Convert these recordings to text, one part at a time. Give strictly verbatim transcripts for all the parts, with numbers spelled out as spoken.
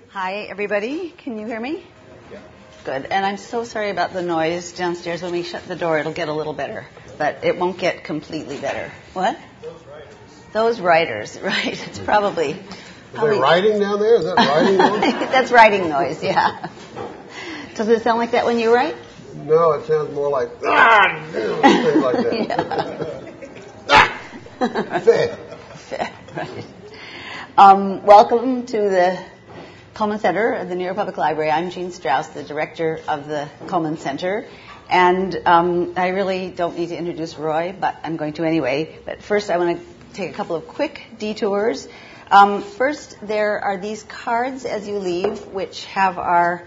Hi, everybody. Can you hear me? Yeah. Good. And I'm so sorry about the noise downstairs. When we shut the door, it'll get a little better, but it won't get completely better. What? Those writers. Those writers, right. It's probably... Is probably there writing down there? Is that writing noise? That's writing noise, yeah. Does it sound like that when you write? No, it sounds more like, ah, things like that. ah, fair. Fair, right. Um, welcome to the Cullman Center of the New York Public Library. I'm Jean Strauss, the director of the Cullman Center. And um, I really don't need to introduce Roy, but I'm going to anyway. But first, I want to take a couple of quick detours. Um, first, there are these cards as you leave, which have our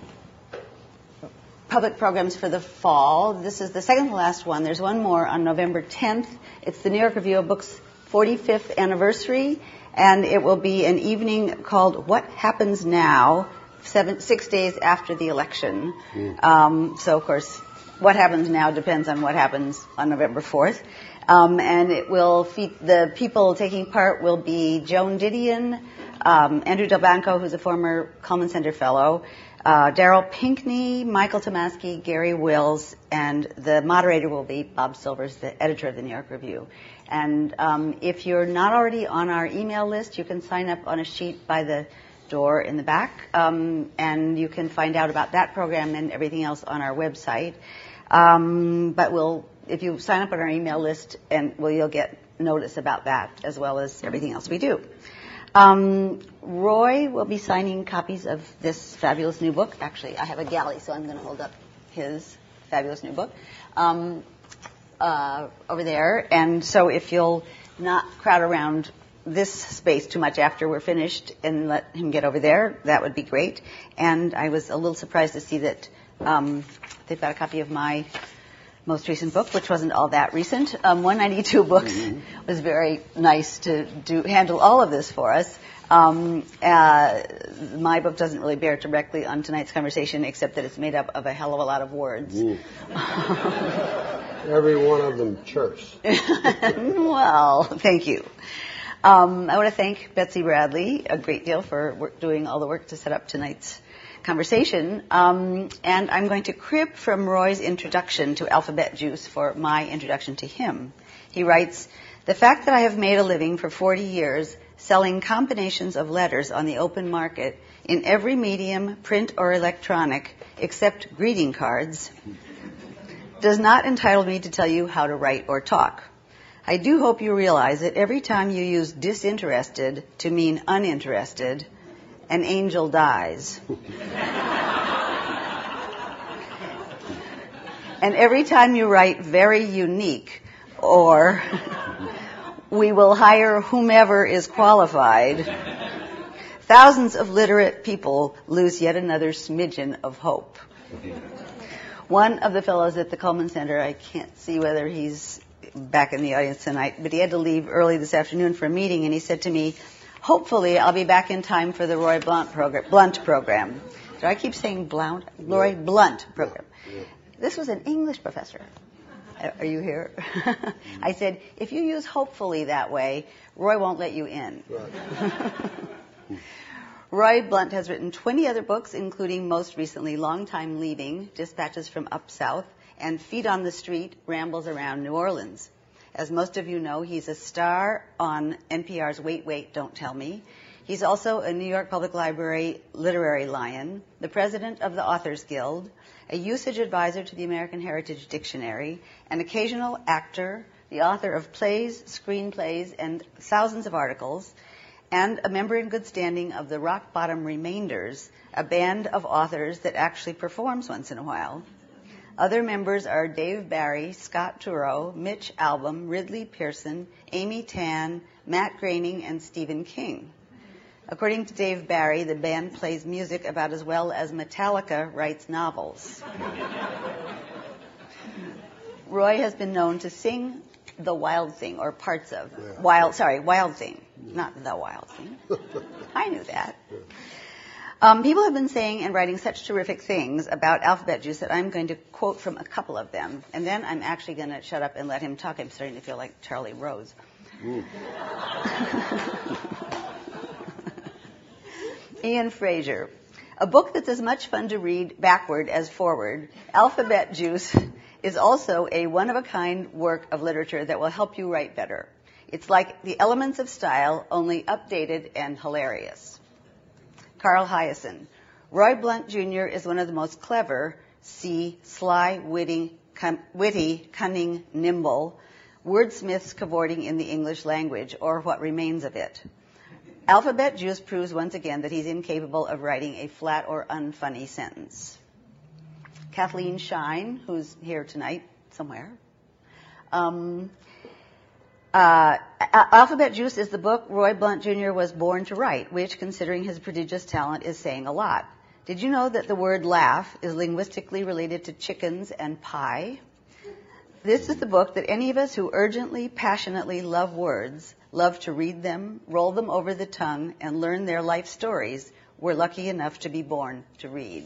public programs for the fall. This is the second to last one. There's one more on November tenth. It's the New York Review of Books' forty-fifth anniversary, and it will be an evening called What Happens Now, seven, six days after the election. Mm. Um, so, of course, what happens now depends on what happens on November fourth. Um, and it will feed, the people taking part will be Joan Didion, um, Andrew Delbanco, who's a former Cullman Center fellow, uh, Daryl Pinckney, Michael Tomasky, Gary Wills, and the moderator will be Bob Silvers, the editor of the New York Review. And um, if you're not already on our email list, you can sign up on a sheet by the door in the back, um, and you can find out about that program and everything else on our website. Um, but we'll, if you sign up on our email list, and well, you'll get notice about that as well as everything else we do. Um, Roy will be signing copies of this fabulous new book. Actually, I have a galley, so I'm going to hold up his fabulous new book um, uh, over there. And so if you'll not crowd around this space too much after we're finished and let him get over there, that would be great. And I was a little surprised to see that um, they've got a copy of my most recent book, which wasn't all that recent. Um, one ninety-two Books mm-hmm. was very nice to do handle all of this for us. Um, uh, my book doesn't really bear directly on tonight's conversation, except that it's made up of a hell of a lot of words. Mm. Every one of them chirps. Well, thank you. Um, I want to thank Betsy Bradley a great deal for work, doing all the work to set up tonight's conversation. Um, and I'm going to crib from Roy's introduction to Alphabet Juice for my introduction to him. He writes, "The fact that I have made a living for forty years selling combinations of letters on the open market in every medium, print or electronic, except greeting cards, does not entitle me to tell you how to write or talk. I do hope you realize that every time you use disinterested to mean uninterested, an angel dies. And every time you write very unique or we will hire whomever is qualified, thousands of literate people lose yet another smidgen of hope." One of the fellows at the Cullman Center, I can't see whether he's back in the audience tonight, but he had to leave early this afternoon for a meeting, and he said to me, "Hopefully I'll be back in time for the Roy Blunt program." Blunt program. Do I keep saying Blount? Roy Blunt program. This was an English professor. Are you here? I said, if you use hopefully that way, Roy won't let you in. Right. Roy Blunt has written twenty other books, including most recently Long Time Leaving, Dispatches from Up South, and Feet on the Street, Rambles Around New Orleans. As most of you know, he's a star on N P R's Wait, Wait, Don't Tell Me. He's also a New York Public Library literary lion, the president of the Authors Guild, a usage advisor to the American Heritage Dictionary, an occasional actor, the author of plays, screenplays, and thousands of articles, and a member in good standing of the Rock Bottom Remainders, a band of authors that actually performs once in a while. Other members are Dave Barry, Scott Turow, Mitch Albom, Ridley Pearson, Amy Tan, Matt Groening, and Stephen King. According to Dave Barry, the band plays music about as well as Metallica writes novels. Roy has been known to sing The Wild Thing, or parts of yeah. Wild, sorry, Wild Thing, not The Wild Thing. I knew that. Um, people have been saying and writing such terrific things about Alphabet Juice that I'm going to quote from a couple of them, and then I'm actually going to shut up and let him talk. I'm starting to feel like Charlie Rose. Ian Fraser. A book that's as much fun to read backward as forward, Alphabet Juice is also a one-of-a-kind work of literature that will help you write better. It's like The Elements of Style, only updated and hilarious. Carl Hiaasen. Roy Blunt Junior is one of the most clever, see, sly, witty, com- witty, cunning, nimble wordsmiths cavorting in the English language, or what remains of it. Alphabet Juice proves once again that he's incapable of writing a flat or unfunny sentence. Kathleen Shine, who's here tonight somewhere. Um, uh, Alphabet Juice is the book Roy Blunt Junior was born to write, which, considering his prodigious talent, is saying a lot. Did you know that the word laugh is linguistically related to chickens and pie? This is the book that any of us who urgently, passionately love words, love to read them, roll them over the tongue, and learn their life stories, were lucky enough to be born to read.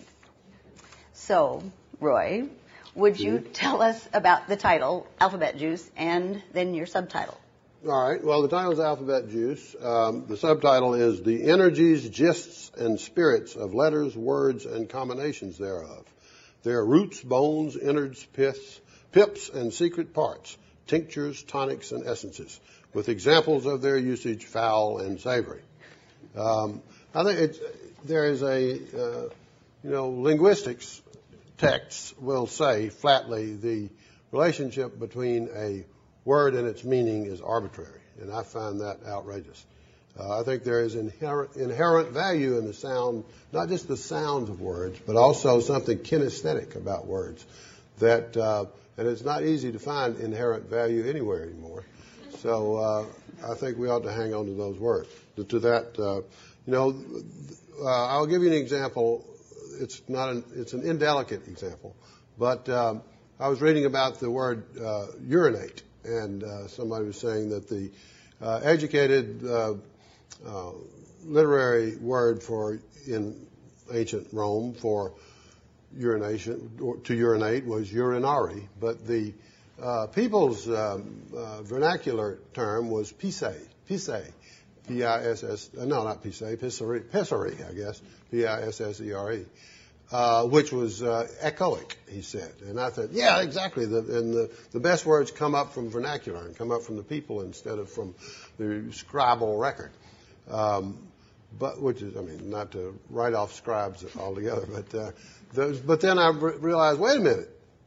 So, Roy, would you tell us about the title, Alphabet Juice, and then your subtitle? All right. Well, the title is Alphabet Juice. Um, the subtitle is The Energies, Gists, and Spirits of Letters, Words, and Combinations Thereof. Their roots, bones, innards, piths, pips, and secret parts, tinctures, tonics, and essences, with examples of their usage, foul and savory. Um, I think it's, there is a, uh, you know, linguistics texts will say flatly the relationship between a word and its meaning is arbitrary, and I find that outrageous. Uh, I think there is inherent, inherent value in the sound, not just the sounds of words, but also something kinesthetic about words that, uh, and it's not easy to find inherent value anywhere anymore. So uh, I think we ought to hang on to those words. To that, uh, you know, uh, I'll give you an example. It's not an, it's an indelicate example, but um, I was reading about the word uh, urinate, and uh, somebody was saying that the uh, educated uh, uh, literary word for in ancient Rome for urination or to urinate was urinari, but the uh, people's um, uh, vernacular term was pisse, pisse, P I S S, uh, no, not pisse, pissere, pissere, I guess, P I S S E R E, uh, which was uh, echoic, he said. And I thought, yeah, exactly. The, and the, the best words come up from vernacular and come up from the people instead of from the scribal record. Um, but which is, I mean, not to write off scribes altogether, but uh, those, but then I re- realized, wait a minute,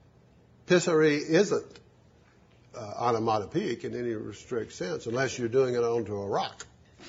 pissere isn't uh, onomatopoeic in any strict sense unless you're doing it onto a rock,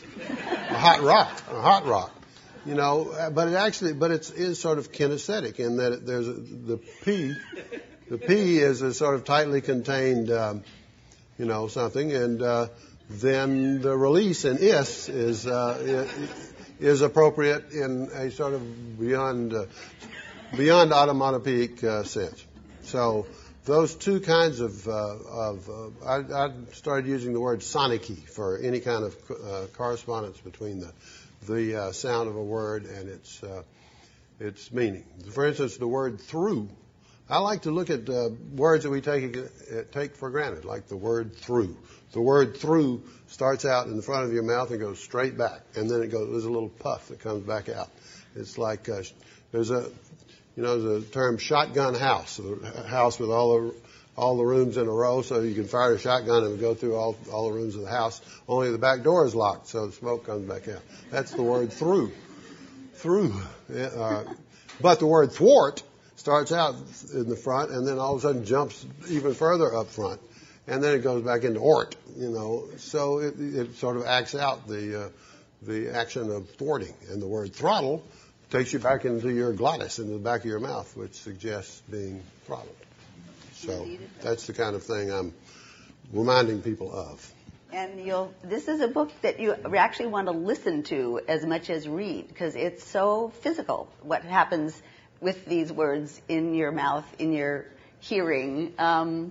a hot rock, a hot rock, you know. But it actually, but it's is sort of kinesthetic in that it, there's a, the p, the p is a sort of tightly contained, um, you know, something, and uh, then the release in is is uh, is appropriate in a sort of beyond uh, beyond onomatopoeic uh, sense. So those two kinds of uh, of uh, I, I started using the word sonicky for any kind of uh, correspondence between the the uh, sound of a word and its uh, its meaning. For instance, the word through. I like to look at uh, words that we take uh, take for granted, like the word through. The word through starts out in the front of your mouth and goes straight back, and then it goes. There's a little puff that comes back out. It's like uh, there's a, you know, the term shotgun house, a house with all the all the rooms in a row, so you can fire a shotgun and go through all all the rooms of the house. Only the back door is locked, so the smoke comes back out. That's the word through. Through. Uh, but the word thwart starts out in the front and then all of a sudden jumps even further up front. And then it goes back into ort, you know. So it, it sort of acts out the uh, the action of thwarting. And the word throttle takes you back into your glottis, into the back of your mouth, which suggests being throttled. So that's the kind of thing I'm reminding people of. And you'll, this is a book that you actually want to listen to as much as read, because it's so physical, what happens with these words in your mouth, in your hearing. Um,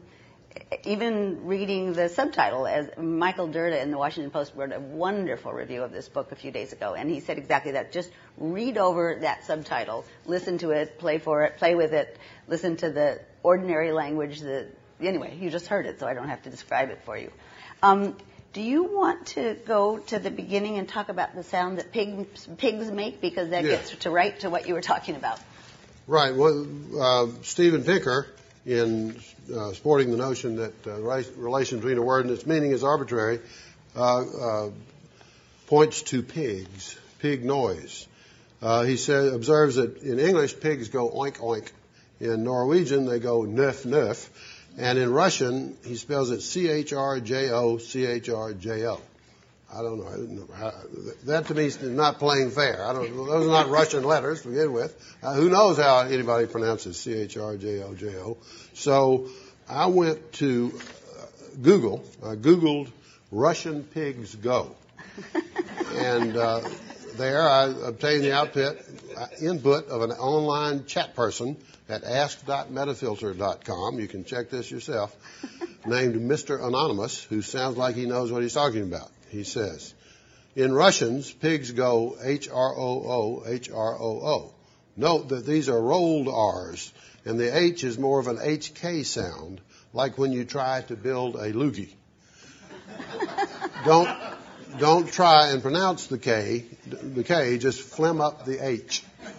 even reading the subtitle, as Michael Durda in the Washington Post wrote a wonderful review of this book a few days ago, and he said exactly that. Just read over that subtitle, listen to it, play for it, play with it, listen to the ordinary language. The, anyway, you just heard it, so I don't have to describe it for you. Um, Do you want to go to the beginning and talk about the sound that pigs, pigs make? Because that yeah. gets to right to what you were talking about. Right. Well, uh, Steven Pinker, in uh, supporting the notion that uh, the relation between a word and its meaning is arbitrary, uh, uh, points to pigs, pig noise. Uh, he says, observes that in English, pigs go oink oink. In Norwegian, they go nöf nöf. And in Russian, he spells it C H R J O, C H R J O. I don't know. I don't know how, that to me is not playing fair. I don't. Those are not Russian letters to begin with. Uh, who knows how anybody pronounces C H R J O J O? So I went to uh, Google. I Googled Russian pigs go, and uh, there I obtained the output uh, input of an online chat person at ask dot metafilter dot com. You can check this yourself. Named Mister Anonymous, who sounds like he knows what he's talking about. He says, in Russians, pigs go H R O O, H R O O. Note that these are rolled R's, and the H is more of an H K sound, like when you try to build a loogie. Don't, don't try and pronounce the K, the K, just phlegm up the H.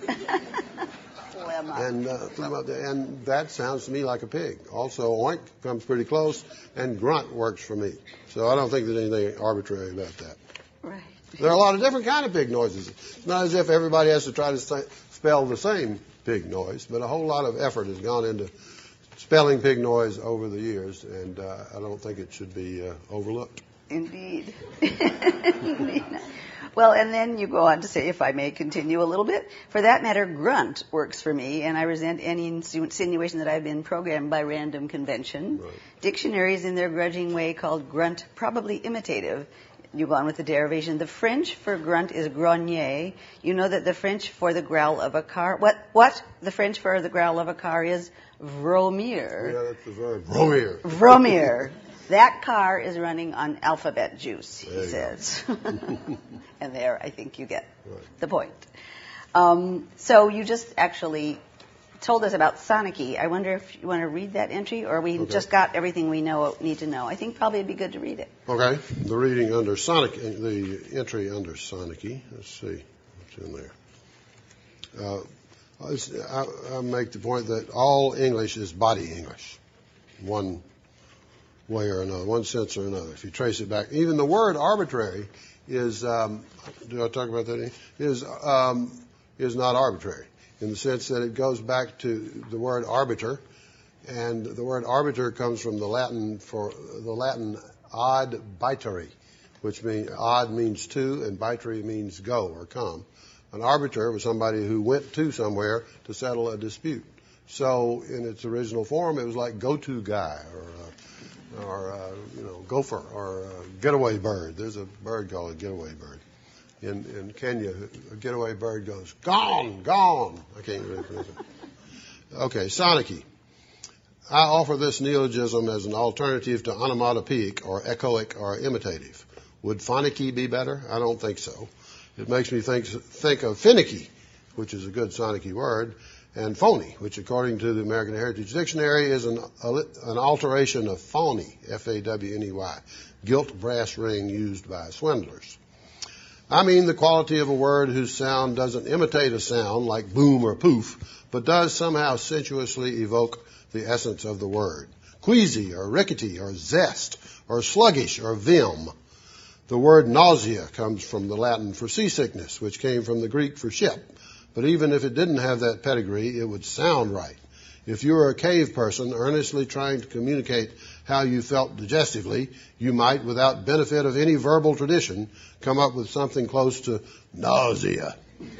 And, uh, and that sounds to me like a pig. Also, oink comes pretty close, and grunt works for me. So I don't think there's anything arbitrary about that. Right. There are a lot of different kind of pig noises. It's not as if everybody has to try to say, spell the same pig noise, but a whole lot of effort has gone into spelling pig noise over the years, and uh, I don't think it should be uh, overlooked. Indeed. Indeed. Well, and then you go on to say, if I may continue a little bit, for that matter, grunt works for me, and I resent any insinuation that I've been programmed by random convention. Right. Dictionaries, in their grudging way, called grunt probably imitative. You go on with the derivation. The French for grunt is grogner. You know that the French for the growl of a car, what, what the French for the growl of a car is vromir. Yeah, that's the verb. Vromir. Vromir. That car is running on alphabet juice, he says. And there, I think you get right. the point. Um, so you just actually told us about Sonicky. I wonder if you want to read that entry, or we okay. just got everything we know need to know. I think probably it'd be good to read it. Okay. The reading under Sonic, the entry under Sonicky. Let's see what's in there. Uh, I, I make the point that all English is body English. One way or another, one sense or another. If you trace it back, even the word arbitrary is, um, did I talk about that? Is, um, is not arbitrary in the sense that it goes back to the word arbiter, and the word arbiter comes from the Latin for the Latin ad biteri, which means ad means to and biteri means go or come. An arbiter was somebody who went to somewhere to settle a dispute. So in its original form, it was like go-to guy or uh, or uh, you know gopher or uh, getaway bird. There's a bird called a getaway bird. In in Kenya, a getaway bird goes gone, gone. I can't really pronounce it. Okay, Sonicky. I offer this neologism as an alternative to onomatopoeic or echoic or imitative. Would phonicky be better? I don't think so. It makes me think think of finicky, which is a good Sonicky word, and phony, which according to the American Heritage Dictionary is an, an alteration of phony, F A W N E Y, gilt brass ring used by swindlers. I mean the quality of a word whose sound doesn't imitate a sound like boom or poof, but does somehow sensuously evoke the essence of the word. Queasy or rickety or zest or sluggish or vim. The word nausea comes from the Latin for seasickness, which came from the Greek for ship. But even if it didn't have that pedigree, it would sound right. If you were a cave person earnestly trying to communicate how you felt digestively, you might, without benefit of any verbal tradition, come up with something close to nausea.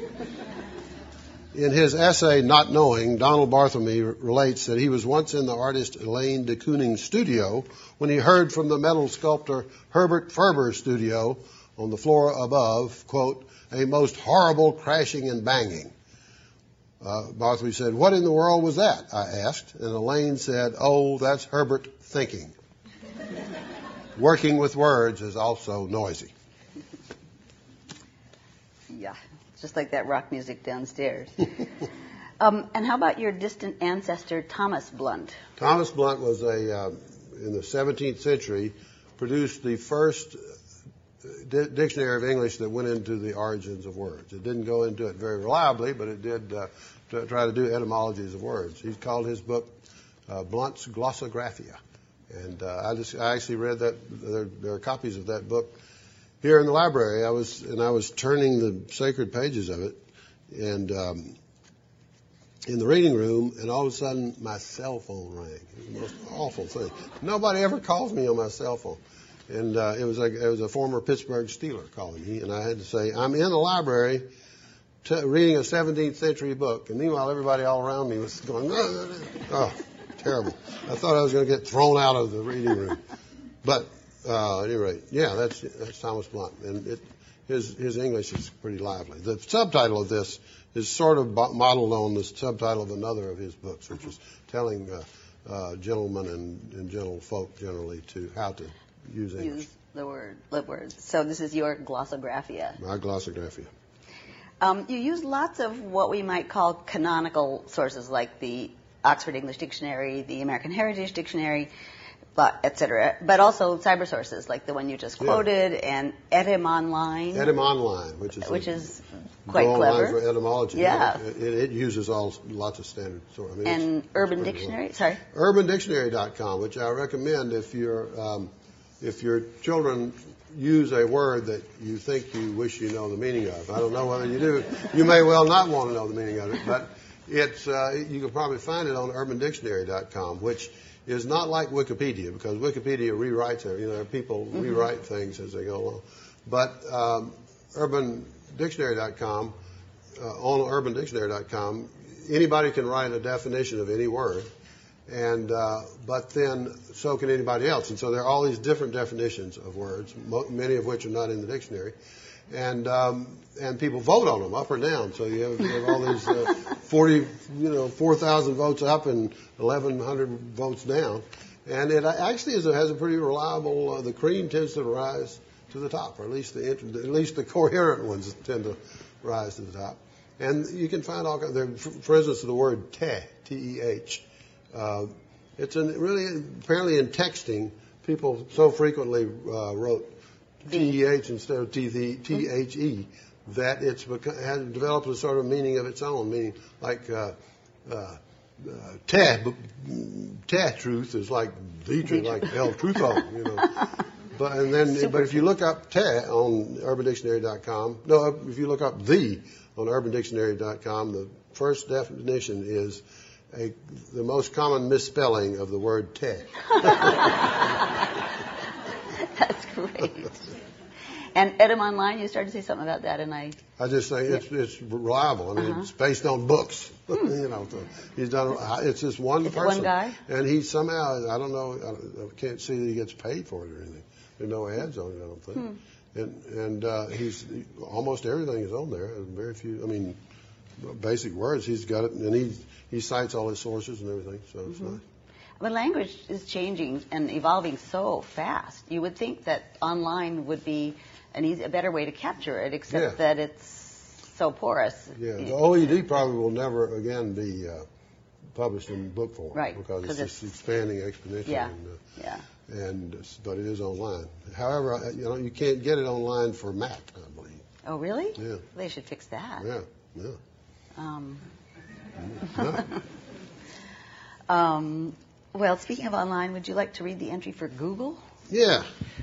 In his essay, Not Knowing, Donald Barthelme relates that he was once in the artist Elaine de Kooning's studio when he heard from the metal sculptor Herbert Ferber's studio on the floor above, quote, a most horrible crashing and banging. Uh, Barthelme said, what in the world was that? I asked. And Elaine said, oh, that's Herbert thinking. Working with words is also noisy. Yeah, just like that rock music downstairs. um, and how about your distant ancestor, Thomas Blunt? Thomas Blunt was a, uh, in the seventeenth century, produced the first di- dictionary of English that went into the origins of words. It didn't go into it very reliably, but it did uh, to try to do etymologies of words. He called his book uh, Blunt's Glossographia. And uh, I just I actually read that. There, there are copies of that book here in the library. I was and I was turning the sacred pages of it, and um, in the reading room, and all of a sudden my cell phone rang. It was the most awful thing. Nobody ever calls me on my cell phone, and uh, it was like it was a former Pittsburgh Steeler calling me, and I had to say, I'm in the library t- reading a seventeenth century book, and meanwhile everybody all around me was going, oh, terrible. I thought I was going to get thrown out of the reading room, but uh, at any rate, yeah, that's that's Thomas Blunt, and it, his his English is pretty lively. The subtitle of this is sort of modeled on the subtitle of another of his books, which is telling uh, uh, gentlemen and, and gentlefolk generally to how to use English. Use the word, the words. So this is your glossographia. My glossographia. Um, you use lots of what we might call canonical sources, like the Oxford English Dictionary, the American Heritage Dictionary, but et cetera, but also cyber sources like the one you just quoted, yeah. and Etym Online. Etym Online, which is which is quite clever for etymology. Yeah, it, it uses all lots of standard sources. I mean, and it's, Urban it's Dictionary. Well. Sorry. urban dictionary dot com, which I recommend if you're um, if your children use a word that you think you wish you know the meaning of. I don't know whether you do. You may well not want to know the meaning of it, but it's uh, you can probably find it on urban dictionary dot com, which is not like Wikipedia, because Wikipedia rewrites it. You know, people mm-hmm. rewrite things as they go along. But um, urban dictionary dot com, uh, on urban dictionary dot com, anybody can write a definition of any word, and uh, but then so can anybody else. And so there are all these different definitions of words, mo- many of which are not in the dictionary. And um, and people vote on them up or down. So you have, you have all these uh, forty, you know, four thousand votes up and eleven hundred votes down. And it actually is a, has a pretty reliable. Uh, the cream tends to rise to the top, or at least the at least the coherent ones tend to rise to the top. And you can find all kinds. There, for instance, the word "teh," T E H. Uh, it's an, really apparently in texting, people so frequently uh, wrote T E H instead of T H E, that it's become, has developed a sort of meaning of its own, meaning like uh, uh, uh, teh, teh truth is like the truth, like el trutho, you know. But and then, Super but if you look up teh on urban dictionary dot com, no, if you look up the on urban dictionary dot com, the first definition is a, the most common misspelling of the word teh. That's great. And Etym Online, you started to say something about that, and I... I just say it's it's reliable. I mean, uh-huh. it's based on books. Hmm. you know, so he's done. It's just one Is person, it one guy, and he somehow I don't know. I can't see that he gets paid for it or anything. There's no ads on it, I don't think. Hmm. And and uh, he's almost everything is on there. Very few. I mean, basic words. He's got it, and he he cites all his sources and everything. So it's mm-hmm. nice. Well, language is changing and evolving so fast. You would think that online would be an easy, a better way to capture it, except yeah. that it's so porous. Yeah, the O E D probably will never again be uh, published in book form, right? Because it's, it's just expanding exponentially. Yeah. And, uh, yeah. And but it is online. However, you know, you can't get it online for Mac, I believe. Oh, really? Yeah. They should fix that. Yeah. Yeah. Um. No. um. Well, speaking of online, would you like to read the entry for Google? Yeah.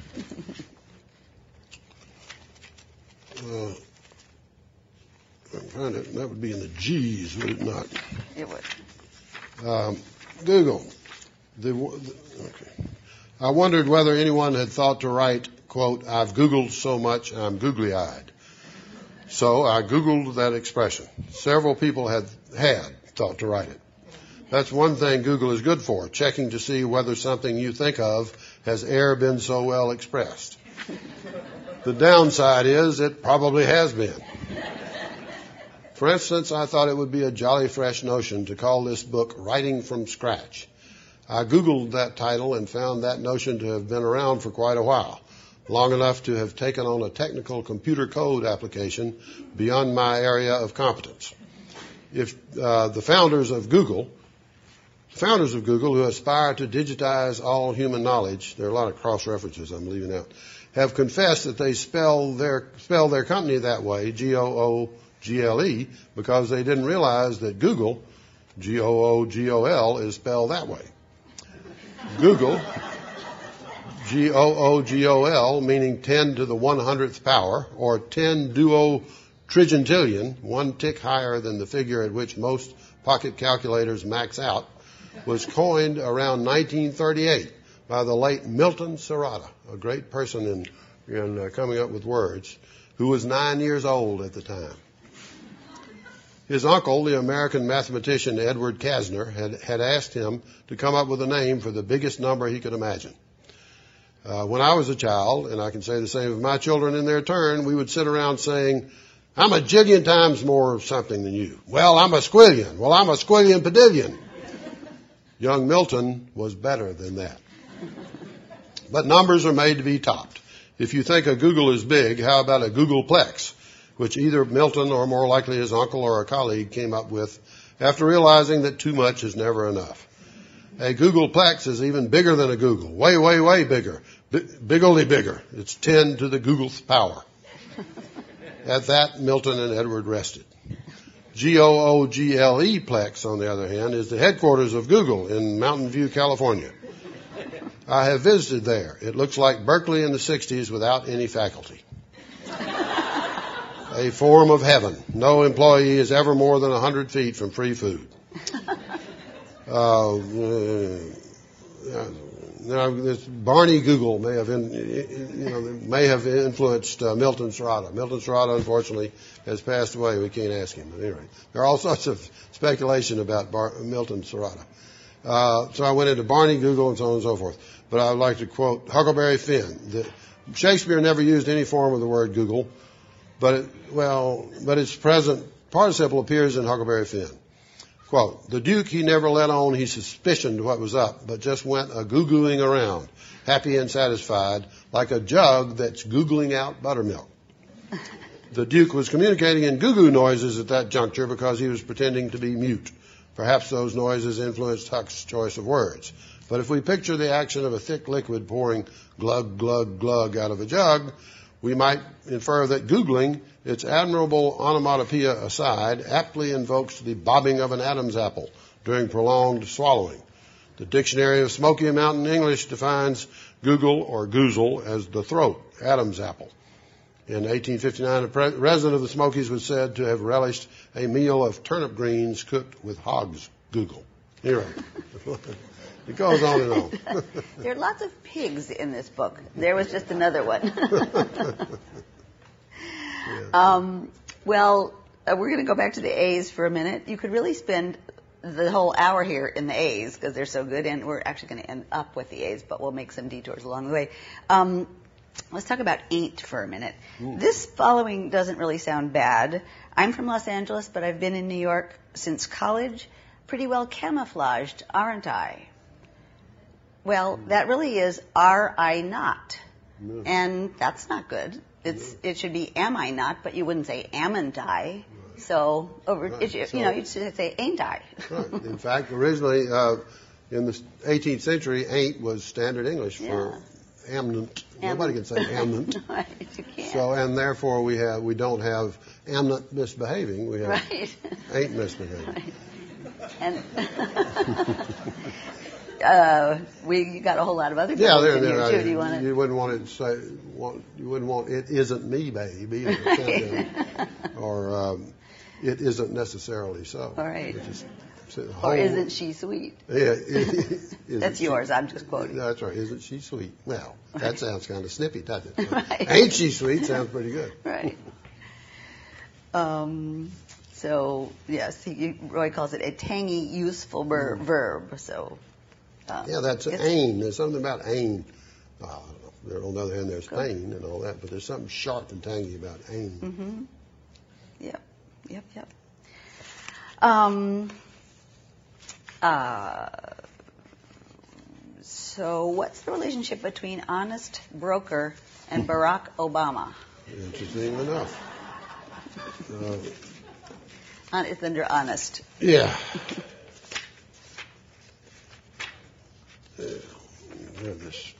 uh, I'm trying to, that would be in the G's, would it not? It would. Um, Google. The, the, okay. I wondered whether anyone had thought to write, quote, I've Googled so much I'm googly-eyed. So I Googled that expression. Several people had, had thought to write it. That's one thing Google is good for, checking to see whether something you think of has e'er been so well expressed. The downside is it probably has been. For instance, I thought it would be a jolly fresh notion to call this book Writing from Scratch. I Googled that title and found that notion to have been around for quite a while, long enough to have taken on a technical computer code application beyond my area of competence. If uh, the founders of Google The founders of Google, who aspire to digitize all human knowledge, there are a lot of cross-references I'm leaving out, have confessed that they spell their, spell their company that way, G O O G L E, because they didn't realize that Google, G O O G O L, is spelled that way. Google, G O O G O L, meaning ten to the one hundredth power, or ten duo trigintillion, one tick higher than the figure at which most pocket calculators max out, was coined around nineteen thirty-eight by the late Milton Serrata, a great person in, in uh, coming up with words, who was nine years old at the time. His uncle, the American mathematician Edward Kasner, had, had asked him to come up with a name for the biggest number he could imagine. Uh, when I was a child, and I can say the same of my children in their turn, we would sit around saying, I'm a jillion times more of something than you. Well, I'm a squillion. Well, I'm a squillion pedillion. Young Milton was better than that. But numbers are made to be topped. If you think a Google is big, how about a Googleplex, which either Milton or more likely his uncle or a colleague came up with after realizing that too much is never enough. A Googleplex is even bigger than a Google. Way, way, way bigger. B- bigly bigger. It's ten to the Google's power. At that, Milton and Edward rested. G O O G L E Plex, on the other hand, is the headquarters of Google in Mountain View, California. I have visited there. It looks like Berkeley in the sixties without any faculty. A form of heaven. No employee is ever more than one hundred feet from free food. Uh, uh, now, this Barney Google may have, in, you know, may have influenced uh, Milton Serrata. Milton Serrata, unfortunately, has passed away. We can't ask him. But anyway, there are all sorts of speculation about Bar- Milton Serrata. Uh, so I went into Barney Google and so on and so forth. But I would like to quote Huckleberry Finn. The, Shakespeare never used any form of the word Google, but it, well, but its present participle appears in Huckleberry Finn. Quote, the Duke, he never let on he suspicioned what was up, but just went a-goo-gooing around, happy and satisfied, like a jug that's googling out buttermilk. The Duke was communicating in goo-goo noises at that juncture because he was pretending to be mute. Perhaps those noises influenced Huck's choice of words. But if we picture the action of a thick liquid pouring glug, glug, glug out of a jug, we might infer that googling, its admirable onomatopoeia aside, aptly invokes the bobbing of an Adam's apple during prolonged swallowing. The Dictionary of Smoky Mountain English defines google or goozle as the throat, Adam's apple. In eighteen fifty-nine, a pre- resident of the Smokies was said to have relished a meal of turnip greens cooked with hog's google. Here, it goes on and on. There are lots of pigs in this book. There was just another one. yeah. um, well, uh, we're going to go back to the A's for a minute. You could really spend the whole hour here in the A's because they're so good, and we're actually going to end up with the A's, but we'll make some detours along the way. Um, let's talk about ain't for a minute. Ooh. This following doesn't really sound bad. I'm from Los Angeles, but I've been in New York since college. Pretty well camouflaged, aren't I? Well, that really is are I not? No. And that's not good. It's no. It should be am I not, but you wouldn't say amn't I. Right. So, over, right. it, you so, know, you should say ain't I. Right. In fact, originally uh, in the eighteenth century, ain't was standard English for yeah. amn't. Am- Nobody can say amn't. Right, you can't. So, and therefore we have we don't have amn't misbehaving. We have right. ain't misbehaving. Right. And uh, we got a whole lot of other yeah, there, in there, here too. Do you want to? You wouldn't want it to say. Want, you wouldn't want it isn't me, baby, right. or um, it isn't necessarily so. All right. Just, whole, or isn't she sweet? Yeah, it, that's yours. She, I'm just quoting. That's right. Isn't she sweet? Well, that right. sounds kind of snippy, doesn't it? Right. Ain't she sweet? Sounds pretty good. Right. Um. So, yes, he, Roy calls it a tangy, useful ver- verb. So, uh, yeah, that's ain. There's something about ain. Uh, there, on the other hand, there's good. Pain and all that, but there's something sharp and tangy about ain. Mm-hmm. Yep, yep, yep. Um, uh, so, what's the relationship between honest broker and Barack Obama? Interesting enough. Uh, It's under honest. Yeah. this.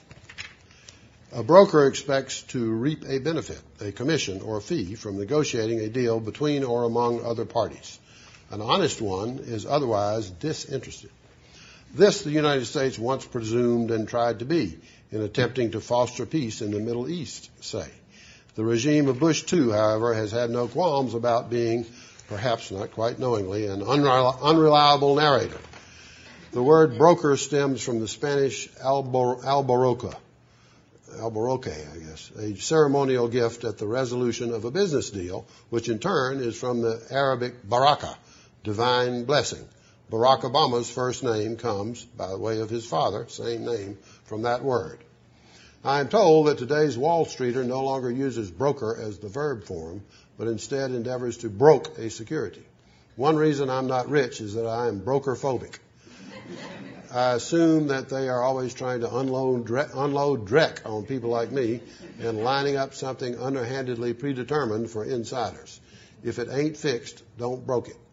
A broker expects to reap a benefit, a commission, or a fee from negotiating a deal between or among other parties. An honest one is otherwise disinterested. This the United States once presumed and tried to be in attempting to foster peace in the Middle East, say. The regime of Bush, too, however, has had no qualms about being, perhaps not quite knowingly, an unreliable narrator. The word broker stems from the Spanish albor- alboroca, alboroque, I guess, a ceremonial gift at the resolution of a business deal, which in turn is from the Arabic baraka, divine blessing. Barack Obama's first name comes, by way of his father, same name, from that word. I am told that today's Wall Streeter no longer uses broker as the verb form, but instead endeavors to broke a security. One reason I'm not rich is that I am broker phobic. I assume that they are always trying to unload, unload dreck on people like me and lining up something underhandedly predetermined for insiders. If it ain't fixed, don't broke it.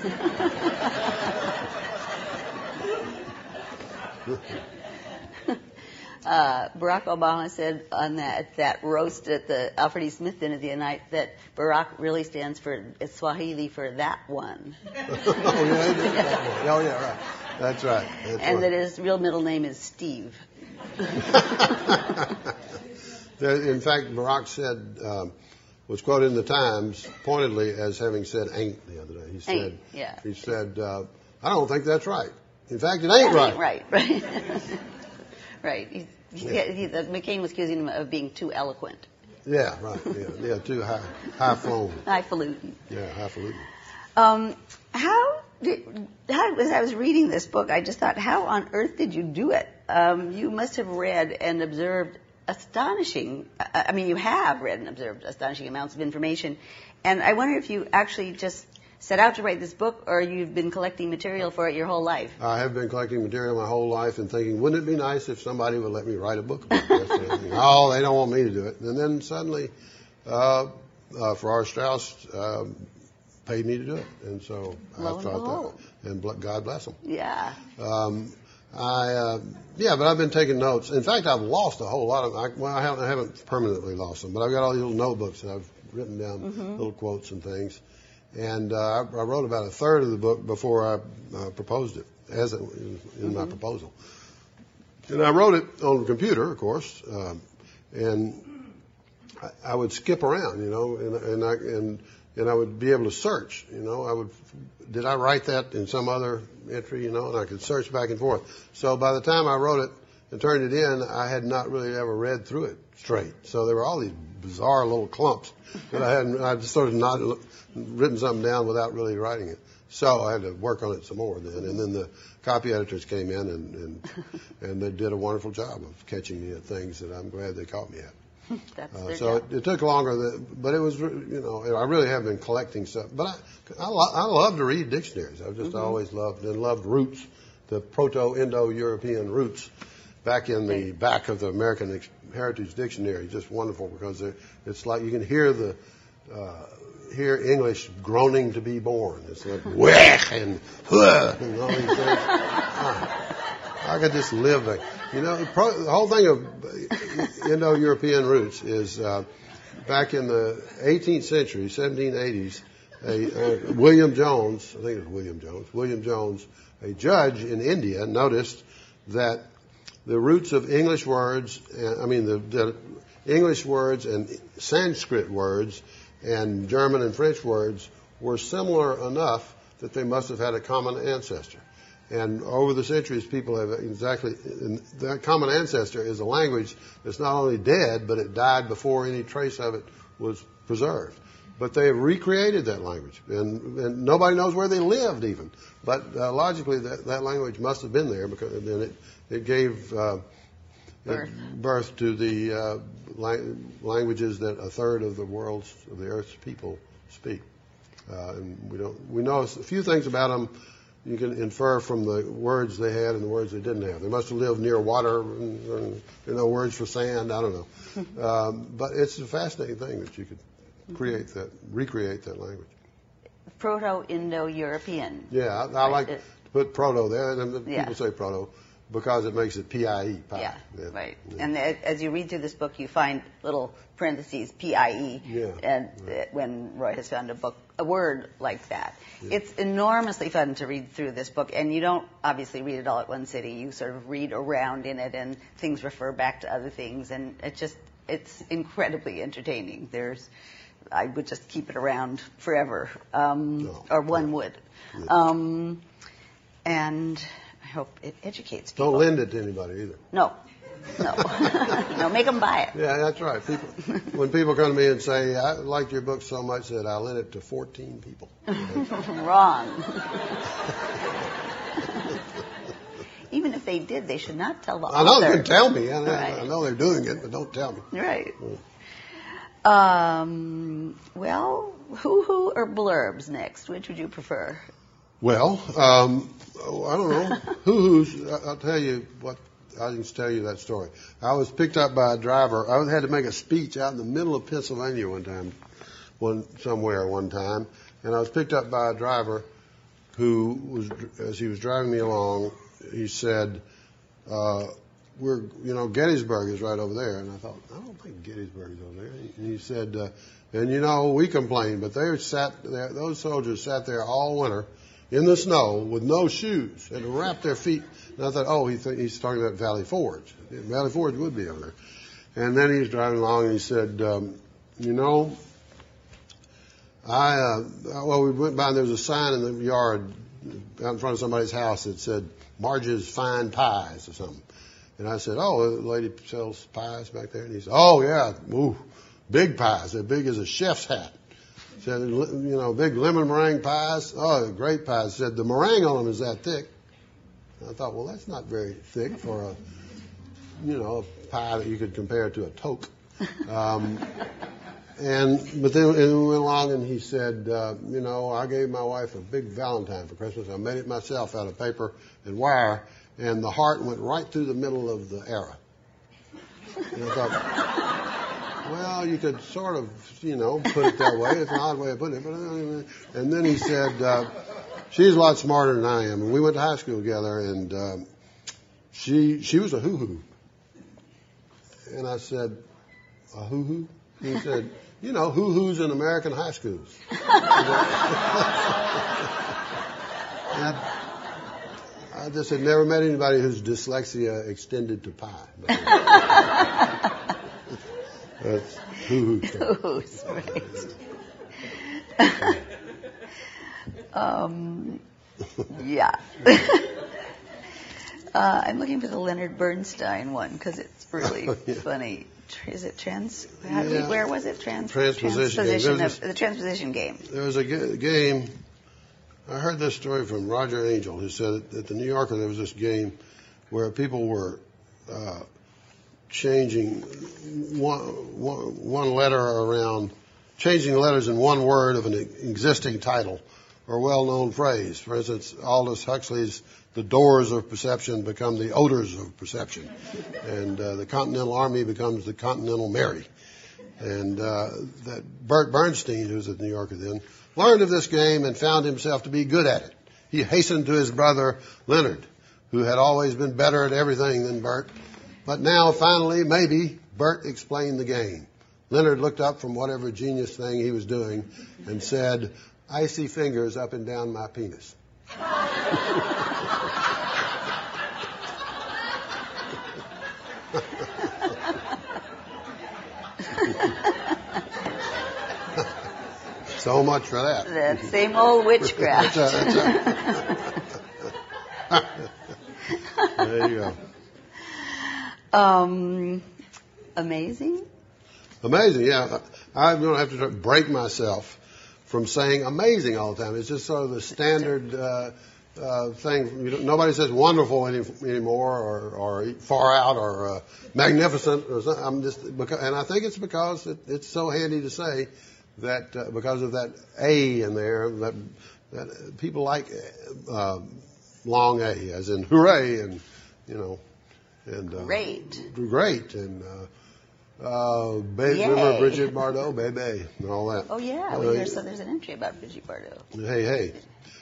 Uh, Barack Obama said on that that roast at the Alfred E. Smith dinner the other night that Barack really stands for Swahili for that one. oh, yeah, he did that one. Oh, yeah, right. That's right. That's and right. that his real middle name is Steve. there, in fact, Barack said, um, was quoted in the Times pointedly as having said ain't the other day. He said, ain't, yeah. He said, uh, I don't think that's right. In fact, it ain't that right. Ain't right, right. Right. He, Yeah. he, the, McCain was accusing him of being too eloquent. Yeah, right. Yeah, yeah too high, high flown. Highfalutin. Yeah, highfalutin. Um, how did, how, as I was reading this book, I just thought, how on earth did you do it? Um, you must have read and observed astonishing, I mean, you have read and observed astonishing amounts of information. And I wonder if you actually just set out to write this book, or you've been collecting material for it your whole life? I have been collecting material my whole life and thinking, wouldn't it be nice if somebody would let me write a book about this? And, oh, they don't want me to do it. And then suddenly, uh, uh, Farrar Straus uh, paid me to do it. And so Lo I and thought behold. that, and God bless them. Yeah. Um, I, uh, yeah, but I've been taking notes. In fact, I've lost a whole lot of, I, well, I haven't, I haven't permanently lost them, but I've got all these little notebooks that I've written down Mm-hmm. little quotes and things. And uh, I, I wrote about a third of the book before I uh, proposed it, as it was in mm-hmm. my proposal. And I wrote it on the computer, of course, um, and I, I would skip around, you know, and and I and and I would be able to search, you know. I would, did I write that in some other entry, you know, and I could search back and forth. So by the time I wrote it and turned it in, I had not really ever read through it straight. So there were all these bizarre little clumps that I hadn't, I just sort of not written something down without really writing it. So I had to work on it some more then. And then the copy editors came in and, and, and they did a wonderful job of catching me at things that I'm glad they caught me at. That's Uh, their so job. it, it took longer, than, but it was, you know, I really have been collecting stuff. But I, I, lo- I love to read dictionaries. I've just Mm-hmm. always loved and loved roots, the Proto-Indo-European roots, back in the Right. back of the American Ex- Heritage Dictionary. Just wonderful because they're- it's like you can hear the uh, hear English groaning to be born. It's like weh and huh and all these things. Ah, I could just live there. You know, pro- the whole thing of Indo-European roots is uh, back in the eighteenth century, seventeen eighties, a, uh, William Jones, I think it was William Jones, William Jones, a judge in India, noticed that the roots of English words, uh, I mean the, the English words and Sanskrit words and German and French words were similar enough that they must have had a common ancestor. And over the centuries, people have exactly, that common ancestor is a language that's not only dead, but it died before any trace of it was preserved. But they have recreated that language, and, and nobody knows where they lived even. But uh, logically, that, that language must have been there because then it, it gave uh, Birth. birth to the uh, lang- languages that a third of the world's, of the Earth's people speak. Uh, and we don't, we know a few things about them. You can infer from the words they had and the words they didn't have. They must have lived near water, and, and, you know, words for sand. I don't know. um, but it's a fascinating thing that you could create that, recreate that language. Proto-Indo-European. Yeah, I, I Right. like It- to put proto there, and the Yeah. people say proto. because it makes it P I E, pie. Yeah, yeah. right. Yeah. And as you read through this book, you find little parentheses, P I E, yeah. and right. when Roy has found a book, a word like that. Yeah. It's enormously fun to read through this book, and you don't obviously read it all at one sitting. You sort of read around in it, and things refer back to other things, and it just, it's incredibly entertaining. There's, I would just keep it around forever, um, no. or one yeah. would. Yeah. Um, and I hope it educates people. Don't lend it to anybody either. No. No. No, make them buy it. Yeah, that's right. People, when people come to me and say, I liked your book so much that I lent it to fourteen people. Wrong. Even if they did, they should not tell the I know, author. they can tell me. I know, Right. I know they're doing it, but don't tell me. Right. Um, well, hoo-hoo or blurbs next? Which would you prefer? Well, um, I don't know. Hoo-hoos, I'll tell you what, I can tell you that story. I was picked up by a driver. I had to make a speech out in the middle of Pennsylvania one time, one somewhere one time, and I was picked up by a driver who was, as he was driving me along, he said, uh, we're, you know, Gettysburg is right over there. And I thought, I don't think Gettysburg is over there. And he said, uh, and you know, we complained, but they sat there, those soldiers sat there all winter in the snow with no shoes and to wrap their feet. And I thought, oh, he th- he's talking about Valley Forge. Valley Forge would be over there. And then he was driving along and he said, um, you know, I, uh, well, we went by and there was a sign in the yard out in front of somebody's house that said, Marge's Fine Pies or something. And I said, oh, the lady sells pies back there. And he said, oh, yeah, ooh, big pies. They're big as a chef's hat. He said, you know, big lemon meringue pies. Oh, great pies. He said, the meringue on them is that thick. And I thought, well, that's not very thick for a, you know, a pie that you could compare to a toque. Um, and, but then and we went along and he said, uh, you know, I gave my wife a big Valentine for Christmas. I made it myself out of paper and wire. And the heart went right through the middle of the arrow. And I thought, well, you could sort of, you know, put it that way. It's an odd way of putting it. But, uh, and then he said, uh, she's a lot smarter than I am. And we went to high school together, and um, she she was a hoo-hoo. And I said, a hoo-hoo? He said, you know, hoo-hoos in American high schools. And I just had never met anybody whose dyslexia extended to pie. That's hoo-hoo. Hoo-hoos, right. um, yeah. uh, I'm looking for the Leonard Bernstein one because it's really Oh, yeah. funny. Is it trans? How do we, Yeah. where was it? Trans, Transposition game. transposition There's of, the transposition game. There was a g- game. I heard this story from Roger Angel, who said at the New Yorker there was this game where people were uh, changing one, one, one letter around, changing letters in one word of an existing title or well-known phrase. For instance, Aldous Huxley's "The doors of perception become the odors of perception," and uh, the Continental Army becomes the Continental Mary. And uh, that Bert Bernstein, who was at the New Yorker then, learned of this game and found himself to be good at it. He hastened to his brother Leonard, who had always been better at everything than Bert. But now, finally, maybe, Bert explained the game. Leonard looked up from whatever genius thing he was doing and said, "Icy fingers up and down my penis." So much for that. That same old witchcraft. That's a, that's a there you go. Um, amazing. Amazing, yeah. I'm going to have to break myself from saying amazing all the time. It's just sort of the standard uh, uh, thing. You know, nobody says wonderful any, anymore, or, or far out, or uh, magnificent, or something. I'm just because, and I think it's because it, it's so handy to say that uh, because of that A in there, that that people like uh, long A, as in hooray, and you know, and uh, Great. great, and. Uh, Uh, ba- Yay. remember Bridget Bardot, baby, and all that. Oh, yeah. Uh, Well, there's, so there's an entry about Brigitte Bardot. Hey, hey.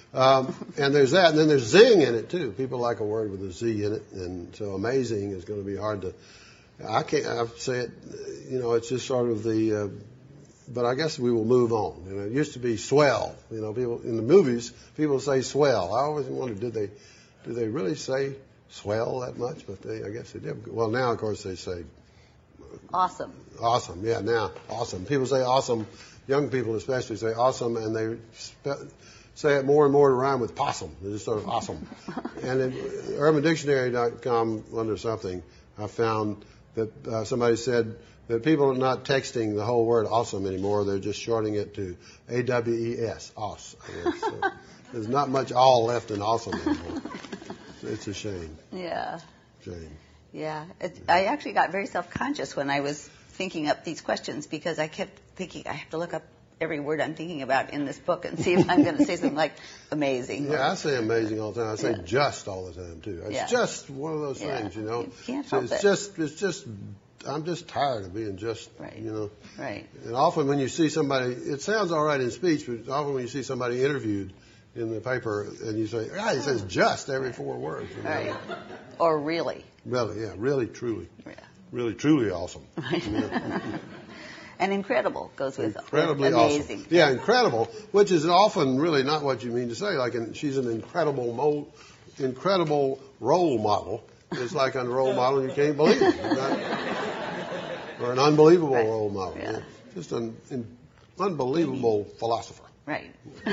Um, and there's that, and then there's zing in it too. People like a word with a Z in it, and so amazing is going to be hard to. I can't. I say it. You know, it's just sort of the. Uh, but I guess we will move on. You know, it used to be swell. You know, people in the movies, people say swell. I always wondered, did they, did they really say swell that much? But they, I guess they did. Well, now of course they say. Awesome. Awesome. Yeah. Now, awesome. People say awesome. Young people especially say awesome, and they. Spe- say it more and more to rhyme with possum. It's just sort of awesome. And in urban dictionary dot com, under something, I found that uh, somebody said that people are not texting the whole word awesome anymore. They're just shorting it to A W E S, os. So there's not much all left in awesome anymore. It's a shame. Yeah. Shame. Yeah. It, I actually got very self-conscious when I was thinking up these questions because I kept thinking I have to look up every word I'm thinking about in this book and see if I'm going to say something like amazing. Yeah, I say amazing all the time. I say yeah. just all the time too. It's yeah. just one of those yeah. things, you know. You can't so help it's it. just, it's just, I'm just tired of being just, right. you know. Right. And often when you see somebody, it sounds all right in speech, but often when you see somebody interviewed in the paper and you say, ah, he says just every four words. You know? Right. Or really. Really, yeah, really, truly. Yeah. Really, truly awesome. Right. Yeah. And incredible goes with incredibly amazing. Awesome. Yeah, incredible, which is often really not what you mean to say. Like, in, she's an incredible, mo- incredible role model. It's like a role model you can't believe it. Not, or an unbelievable right. role model. Yeah. Yeah. Just an, an unbelievable philosopher. Right.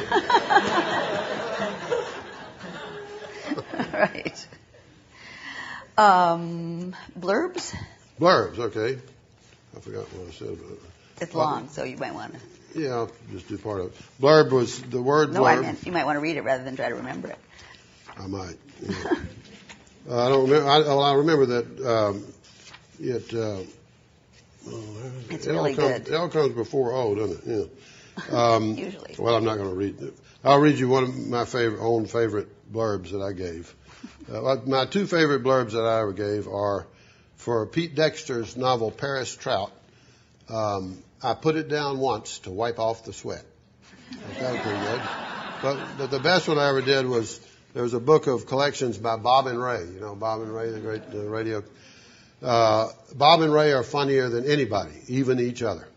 Right. Um, blurbs? Blurbs, okay. I forgot what I said about it. It's long, so you might want to. Yeah, I'll just do part of it. Blurb was the word no, blurb. I meant you might want to read it rather than try to remember it. I might. Yeah. uh, I don't remember. I, well, I remember that um, it. Uh, it's it really all comes, good. It all comes before O, doesn't it? Yeah. Um, Usually. Well, I'm not going to read it. I'll read you one of my favorite, own favorite blurbs that I gave. Uh, my two favorite blurbs that I ever gave are for Pete Dexter's novel Paris Trout. Um, I put it down once to wipe off the sweat. That was pretty good. But, but the best one I ever did was there was a book of collections by Bob and Ray. You know, Bob and Ray, the great uh, radio. Uh, Bob and Ray are funnier than anybody, even each other.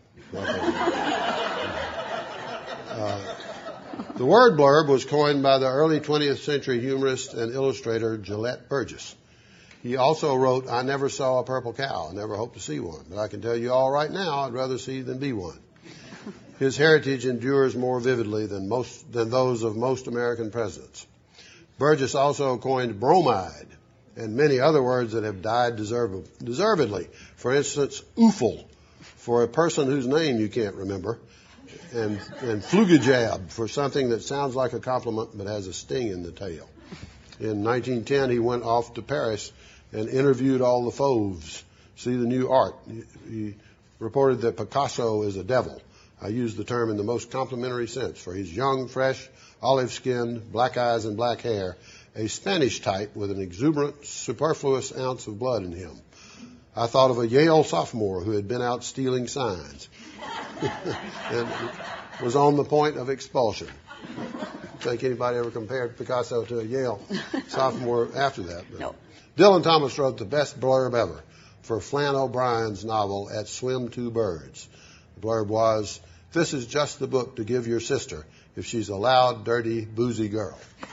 Uh, the word blurb was coined by the early twentieth century humorist and illustrator Gillette Burgess. He also wrote, I never saw a purple cow. I never hope to see one. But I can tell you all right now, I'd rather see than be one. His heritage endures more vividly than most than those of most American presidents. Burgess also coined bromide and many other words that have died deserve, deservedly. For instance, oofle, for a person whose name you can't remember, and, and flugejab, for something that sounds like a compliment but has a sting in the tail. In nineteen ten, he went off to Paris and interviewed all the fauves, see the new art. He, he reported that Picasso is a devil. I use the term in the most complimentary sense, for he's young, fresh, olive-skinned, black eyes and black hair, a Spanish type with an exuberant, superfluous ounce of blood in him. I thought of a Yale sophomore who had been out stealing signs and was on the point of expulsion. Think anybody ever compared Picasso to a Yale sophomore after that? But no. Dylan Thomas wrote the best blurb ever for Flann O'Brien's novel At Swim Two Birds. The blurb was, this is just the book to give your sister if she's a loud, dirty, boozy girl.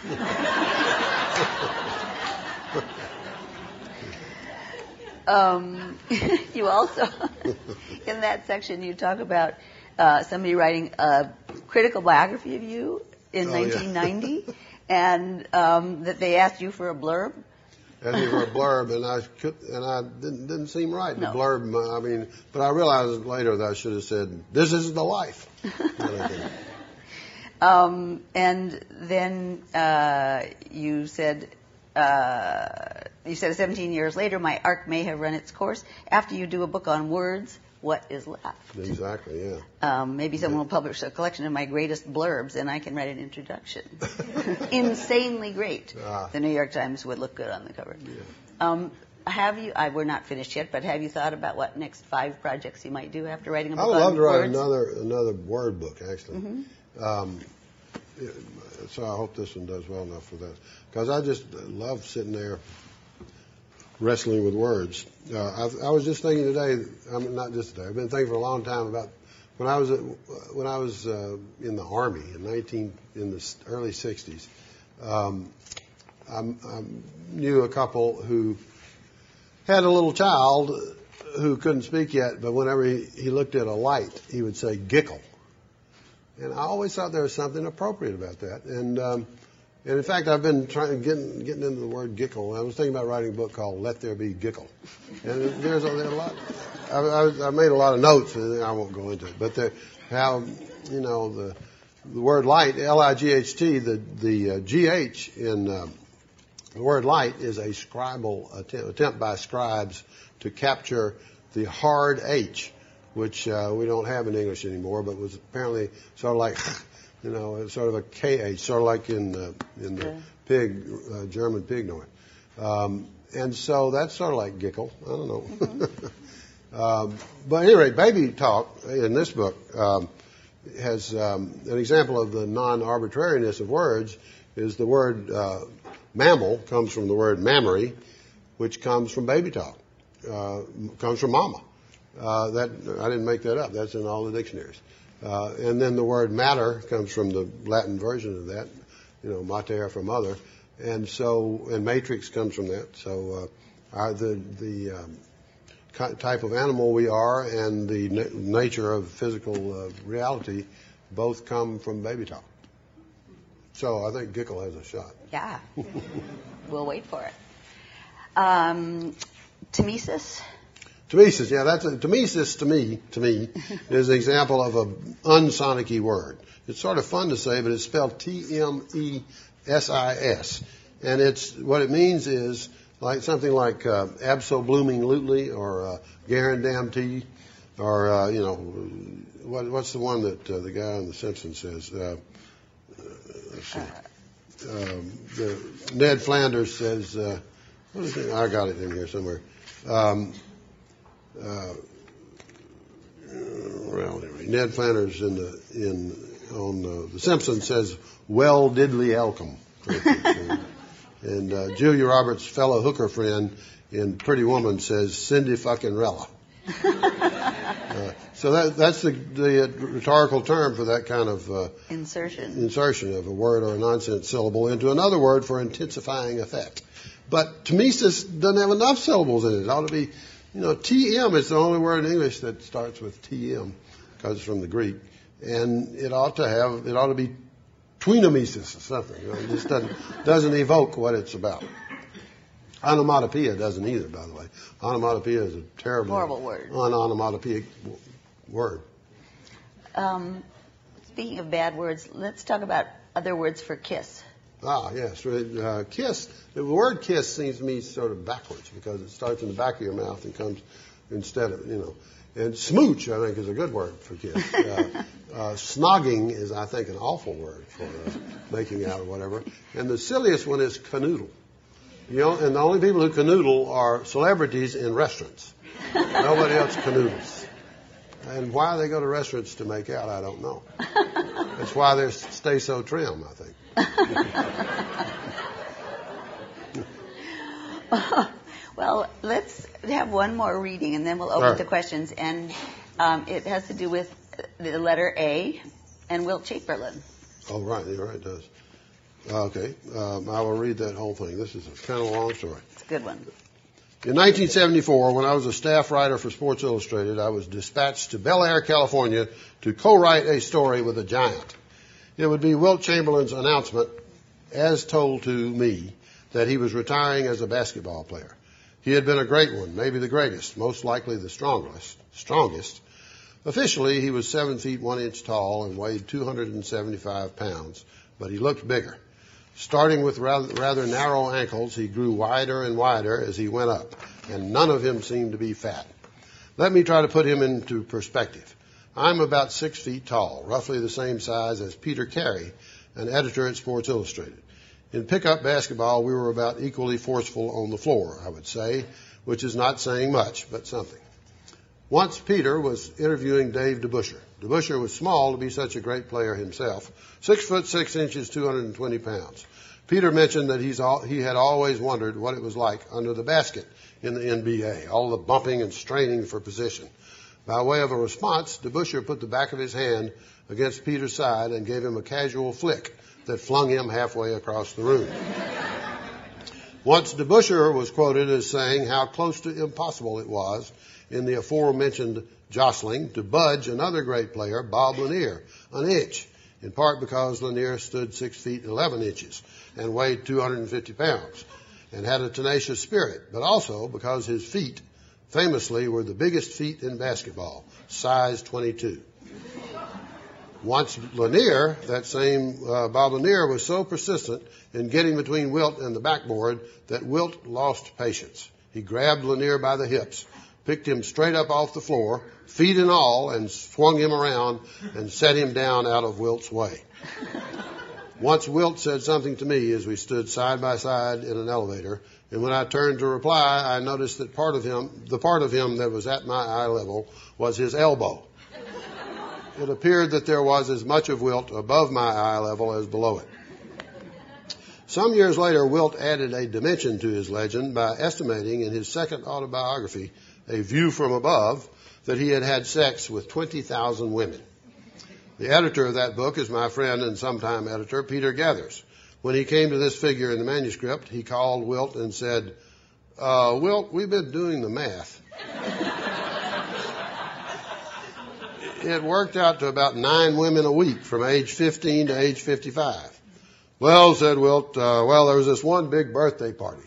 um, you also, in that section, you talk about uh, somebody writing a critical biography of you in oh, nineteen ninety, yeah. and um, that they asked you for a blurb. Asked me for a blurb, and I could, and I didn't didn't seem right. No. The blurb, I mean, but I realized later that I should have said, "This is the life." um, and then uh, you said. Uh, you said seventeen years later, my arc may have run its course. After you do a book on words, what is left? Exactly, yeah. Um, maybe someone will publish a collection of my greatest blurbs, and I can write an introduction. Insanely great. Ah. The New York Times would look good on the cover. Yeah. Um, have you, I, we're not finished yet, but have you thought about what next five projects you might do after writing a book on words? I would love to write words? another another word book, actually. Mm-hmm. Um, so I hope this one does well enough for that. Because I just love sitting there wrestling with words. Uh, I, I was just thinking today, I mean, not just today, I've been thinking for a long time about when I was at, when I was uh, in the Army in nineteen in the early sixties. Um, I, I knew a couple who had a little child who couldn't speak yet, but whenever he, he looked at a light, he would say gickle. And I always thought there was something appropriate about that. And um, and in fact, I've been trying getting getting into the word gickle. I was thinking about writing a book called "Let There Be Gickle." And there's a, there's a lot. I, I, I made a lot of notes, and I won't go into it. But the, how you know the the word light, L I G H T, the the uh, G H in uh, the word light is a scribal attempt, attempt by scribes to capture the hard H, which uh, we don't have in English anymore, but was apparently sort of like, you know, sort of a K H, sort of like in uh, in the pig, uh, German pig noise. Um, and so that's sort of like gickle. I don't know. Mm-hmm. um, but anyway, baby talk in this book um, has um, an example of the non-arbitrariness of words is the word uh, mammal comes from the word mammary, which comes from baby talk, uh, comes from mama. Uh, that I didn't make that up. That's in all the dictionaries. Uh, and then the word matter comes from the Latin version of that, you know, mater for mother, and so and matrix comes from that. So uh, our, the the um, type of animal we are and the na- nature of physical uh, reality both come from baby talk. So I think Gickle has a shot. Yeah, we'll wait for it. Um, Temesis. Temesis, yeah, that's a, Temesis to me, to me, is an example of a unsonic-y word. It's sort of fun to say, but it's spelled T M E S I S. And it's, what it means is like something like uh, abso-blooming-lutely or uh, guarantee or, uh, you know, what, what's the one that uh, the guy on The Simpsons says? Uh, let's see. Um, the, Ned Flanders says, uh, what is it? I got it in here somewhere. Um, Uh, well, anyway, Ned Flanders in the in on uh, The Simpsons says, "Well, diddly elcom," and uh, Julia Roberts' fellow hooker friend in Pretty Woman says, "Cindy fucking Rella." uh, so that that's the the rhetorical term for that kind of uh, insertion insertion of a word or a nonsense syllable into another word for intensifying effect. But Temesis doesn't have enough syllables in it. It ought to be. You know, T M is the only word in English that starts with T M because it's from the Greek, and it ought to have it ought to be tweenemesis or something. You know, it just doesn't doesn't evoke what it's about. Onomatopoeia doesn't either, by the way. Onomatopoeia is a terrible, horrible word, un-onomatopoeic word. Um, speaking of bad words, let's talk about other words for kiss. Ah, yes. Uh, kiss. The word kiss seems to me sort of backwards because it starts in the back of your mouth and comes instead of, you know. And smooch, I think, is a good word for kiss. Uh, uh, snogging is, I think, an awful word for uh, making out or whatever. And the silliest one is canoodle. You know, and the only people who canoodle are celebrities in restaurants. Nobody else canoodles. And why they go to restaurants to make out, I don't know. That's why they stay so trim, I think. Well, let's have one more reading, and then we'll open right to questions. And um, it has to do with the letter A and Wilt Chamberlain. Oh, right. You're right, it does. Okay. Um, I will read that whole thing. This is a kind of a long story. It's a good one. In nineteen seventy-four, when I was a staff writer for Sports Illustrated, I was dispatched to Bel Air, California, to co-write a story with a giant. It would be Wilt Chamberlain's announcement, as told to me, that he was retiring as a basketball player. He had been a great one, maybe the greatest, most likely the strongest. strongest. Officially, he was seven feet one inch tall and weighed two hundred seventy-five pounds, but he looked bigger. Starting with rather, rather narrow ankles, he grew wider and wider as he went up, and none of him seemed to be fat. Let me try to put him into perspective. I'm about six feet tall, roughly the same size as Peter Carey, an editor at Sports Illustrated. In pickup basketball, we were about equally forceful on the floor, I would say, which is not saying much, but something. Once Peter was interviewing Dave DeBuscher. DeBuscher was small to be such a great player himself, six foot six inches, two hundred twenty pounds. Peter mentioned that he's all, he had always wondered what it was like under the basket in the N B A, all the bumping and straining for position. By way of a response, DeBuscher put the back of his hand against Peter's side and gave him a casual flick that flung him halfway across the room. Once DeBuscher was quoted as saying how close to impossible it was in the aforementioned jostling to budge another great player, Bob Lanier, an inch, in part because Lanier stood six feet eleven inches and weighed two hundred fifty pounds and had a tenacious spirit, but also because his feet famously were the biggest feet in basketball, size twenty-two. Once Lanier, that same uh, Bob Lanier, was so persistent in getting between Wilt and the backboard that Wilt lost patience. He grabbed Lanier by the hips, picked him straight up off the floor, feet and all, and swung him around and set him down out of Wilt's way. Once Wilt said something to me as we stood side by side in an elevator, and when I turned to reply, I noticed that part of him, the part of him that was at my eye level was his elbow. It appeared that there was as much of Wilt above my eye level as below it. Some years later, Wilt added a dimension to his legend by estimating in his second autobiography, A View from Above, that he had had sex with twenty thousand women. The editor of that book is my friend and sometime editor, Peter Gathers. When he came to this figure in the manuscript, he called Wilt and said, uh, Wilt, we've been doing the math. It worked out to about nine women a week from age fifteen to age fifty-five. Well, said Wilt, uh, well, there was this one big birthday party.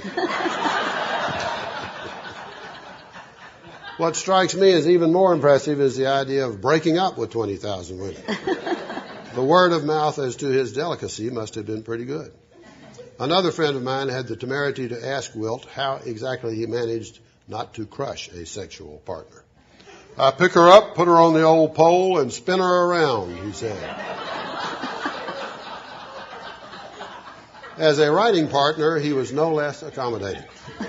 What strikes me as even more impressive is the idea of breaking up with twenty thousand women. The word of mouth as to his delicacy must have been pretty good. Another friend of mine had the temerity to ask Wilt how exactly he managed not to crush a sexual partner. I pick her up, put her on the old pole, and spin her around, he said. As a writing partner, he was no less accommodating.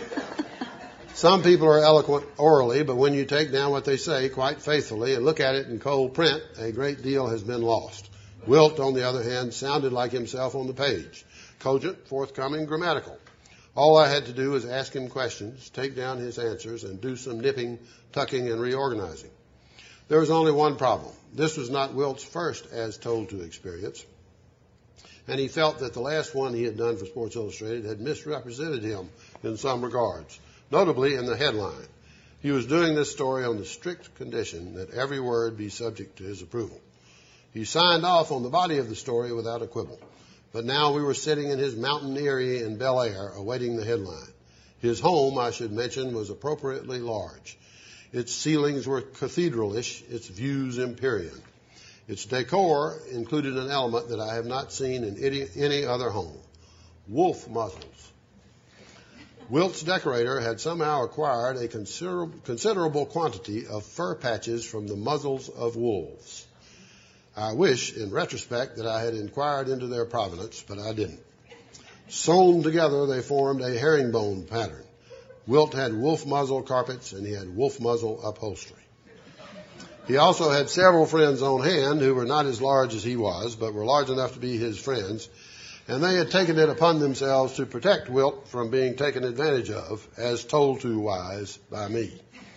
Some people are eloquent orally, but when you take down what they say quite faithfully and look at it in cold print, a great deal has been lost. Wilt, on the other hand, sounded like himself on the page. Cogent, forthcoming, grammatical. All I had to do was ask him questions, take down his answers, and do some nipping, tucking, and reorganizing. There was only one problem. This was not Wilt's first as told to experience, and he felt that the last one he had done for Sports Illustrated had misrepresented him in some regards, notably in the headline. He was doing this story on the strict condition that every word be subject to his approval. He signed off on the body of the story without a quibble. But now we were sitting in his mountain eyrie in Bel Air awaiting the headline. His home, I should mention, was appropriately large. Its ceilings were cathedral-ish, its views Empyrean. Its decor included an element that I have not seen in any, any other home, wolf muzzles. Wilt's decorator had somehow acquired a considerable, considerable quantity of fur patches from the muzzles of wolves. I wish, in retrospect, that I had inquired into their provenance, but I didn't. Sewn together, they formed a herringbone pattern. Wilt had wolf muzzle carpets, and he had wolf muzzle upholstery. He also had several friends on hand who were not as large as he was, but were large enough to be his friends, and they had taken it upon themselves to protect Wilt from being taken advantage of, as told to wise by me.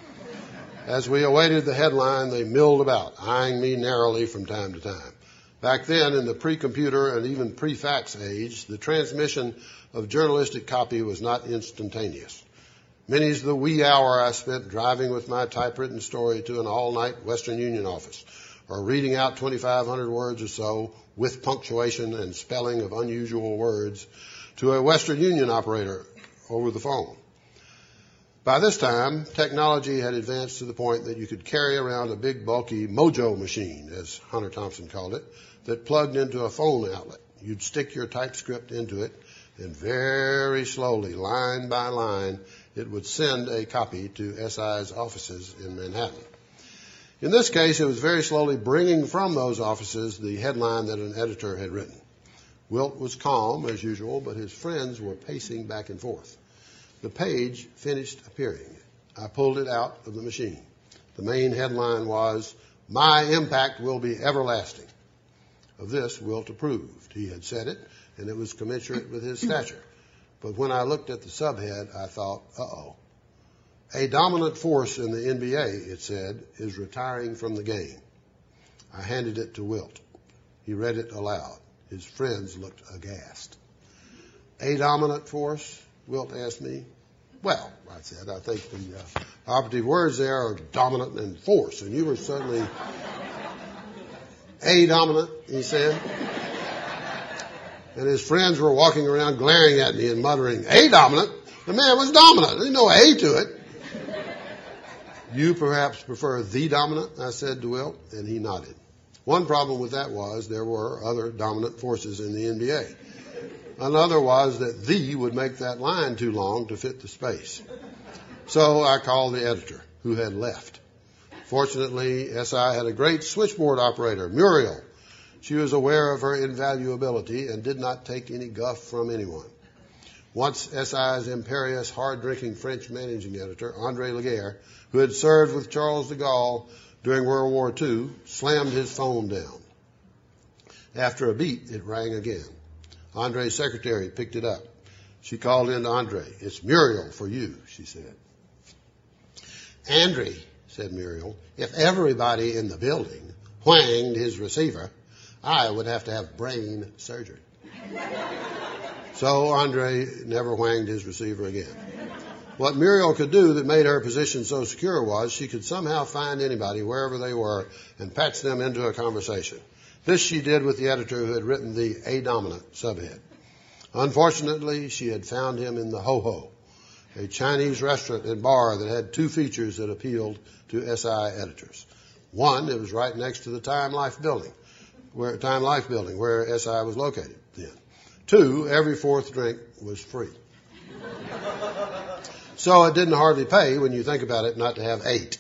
As we awaited the headline, they milled about, eyeing me narrowly from time to time. Back then, in the pre-computer and even pre-fax age, the transmission of journalistic copy was not instantaneous. Many's the wee hour I spent driving with my typewritten story to an all-night Western Union office, or reading out twenty-five hundred words or so with punctuation and spelling of unusual words to a Western Union operator over the phone. By this time, technology had advanced to the point that you could carry around a big, bulky mojo machine, as Hunter Thompson called it, that plugged into a phone outlet. You'd stick your typescript into it, and very slowly, line by line, it would send a copy to S I's offices in Manhattan. In this case, it was very slowly bringing from those offices the headline that an editor had written. Wilt was calm, as usual, but his friends were pacing back and forth. The page finished appearing. I pulled it out of the machine. The main headline was, "My impact will be everlasting." Of this, Wilt approved. He had said it, and it was commensurate with his stature. But when I looked at the subhead, I thought, uh-oh. "A dominant force in the N B A," it said, "is retiring from the game." I handed it to Wilt. He read it aloud. His friends looked aghast. "A dominant force?" Wilt asked me. "Well," I said, "I think the uh, operative words there are dominant and force, and you were certainly a dominant," he said. And his friends were walking around glaring at me and muttering, "A dominant? The man was dominant. There's no A to it." "You perhaps prefer the dominant?" I said to Wilt, and he nodded. One problem with that was there were other dominant forces in the N B A. Another was that "the" would make that line too long to fit the space. So I called the editor, who had left. Fortunately, S I had a great switchboard operator, Muriel. She was aware of her invaluability and did not take any guff from anyone. Once S I's imperious, hard-drinking French managing editor, André Laguerre, who had served with Charles de Gaulle during World War Two, slammed his phone down. After a beat, it rang again. André's secretary picked it up. She called in to André. "It's Muriel for you," she said. "André," said Muriel, "if everybody in the building whanged his receiver, I would have to have brain surgery." So André never whanged his receiver again. What Muriel could do that made her position so secure was she could somehow find anybody, wherever they were, and patch them into a conversation. This she did with the editor who had written the A dominant subhead. Unfortunately, she had found him in the Ho Ho, a Chinese restaurant and bar that had two features that appealed to S I editors. One, it was right next to the Time Life building, where Time Life building, where S I was located then. Two, every fourth drink was free. So it didn't hardly pay, when you think about it, not to have eight.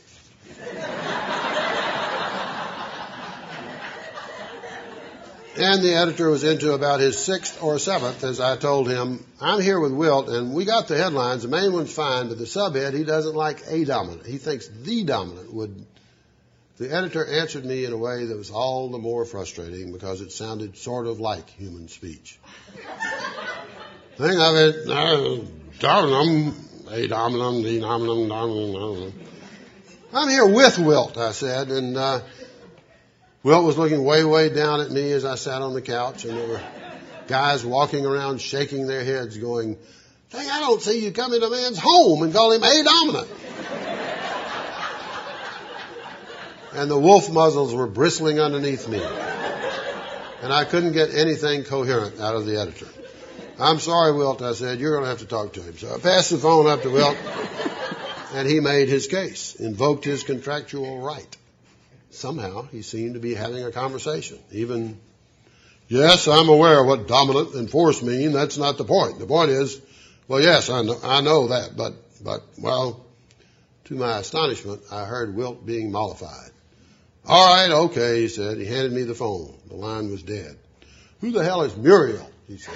And the editor was into about his sixth or seventh as I told him, "I'm here with Wilt, and we got the headlines. The main one's fine, but the subhead, he doesn't like a dominant. He thinks the dominant would..." The editor answered me in a way that was all the more frustrating because it sounded sort of like human speech. Think of it, uh, dominant, a dominant, the dominant, dominant, dominant. "I'm here with Wilt," I said, and uh, Wilt was looking way, way down at me as I sat on the couch, and there were guys walking around shaking their heads going, "Dang, I don't see you come into a man's home and call him a dominant." And the wolf muzzles were bristling underneath me. And I couldn't get anything coherent out of the editor. "I'm sorry, Wilt," I said. "You're going to have to talk to him." So I passed the phone up to Wilt, and he made his case, invoked his contractual right. Somehow, he seemed to be having a conversation. Even, "Yes, I'm aware of what dominant and force mean. That's not the point. The point is, well, yes, I know, I know that, but, but, well," to my astonishment, I heard Wilt being mollified. "All right, okay," he said. He handed me the phone. The line was dead. "Who the hell is Muriel?" he said.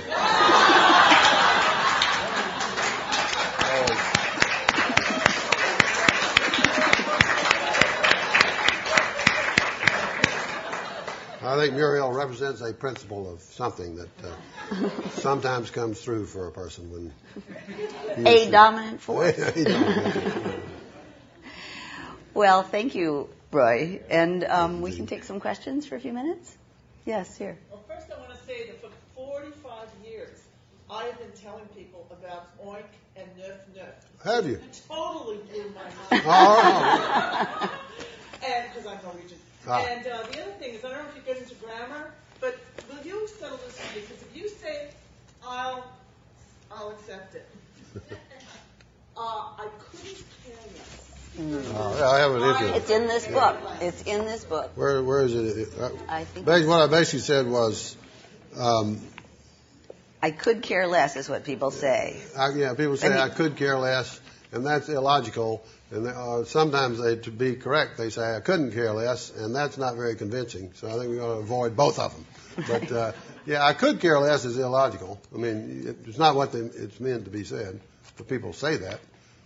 I think Muriel represents a principle of something that uh, sometimes comes through for a person when... A dominant force. A dominant. Well, thank you, Roy. And um, we can take some questions for a few minutes? Yes, here. Well, first I want to say that for forty-five years, I have been telling people about oink and nerf nerf. Have you? It totally blew my mind. Oh. And because I'm Norwegian. Ah. And uh, the other thing is, I don't know if you get into grammar, but will you settle this for me? Because if you say, I'll, I'll accept it. uh, I couldn't care less. Mm. Oh, I have an interest. It's in this book. It's in this book. Where, where is it? Uh, I think basically, what I basically said was, um, I could care less is what people say. I, yeah, people say I, mean, I could care less, and that's illogical. And they, uh, sometimes, they, to be correct, they say I couldn't care less, and that's not very convincing. So I think we ought to avoid both of them. But uh, yeah, I could care less is illogical. I mean, it, it's not what they, it's meant to be said. But people say that.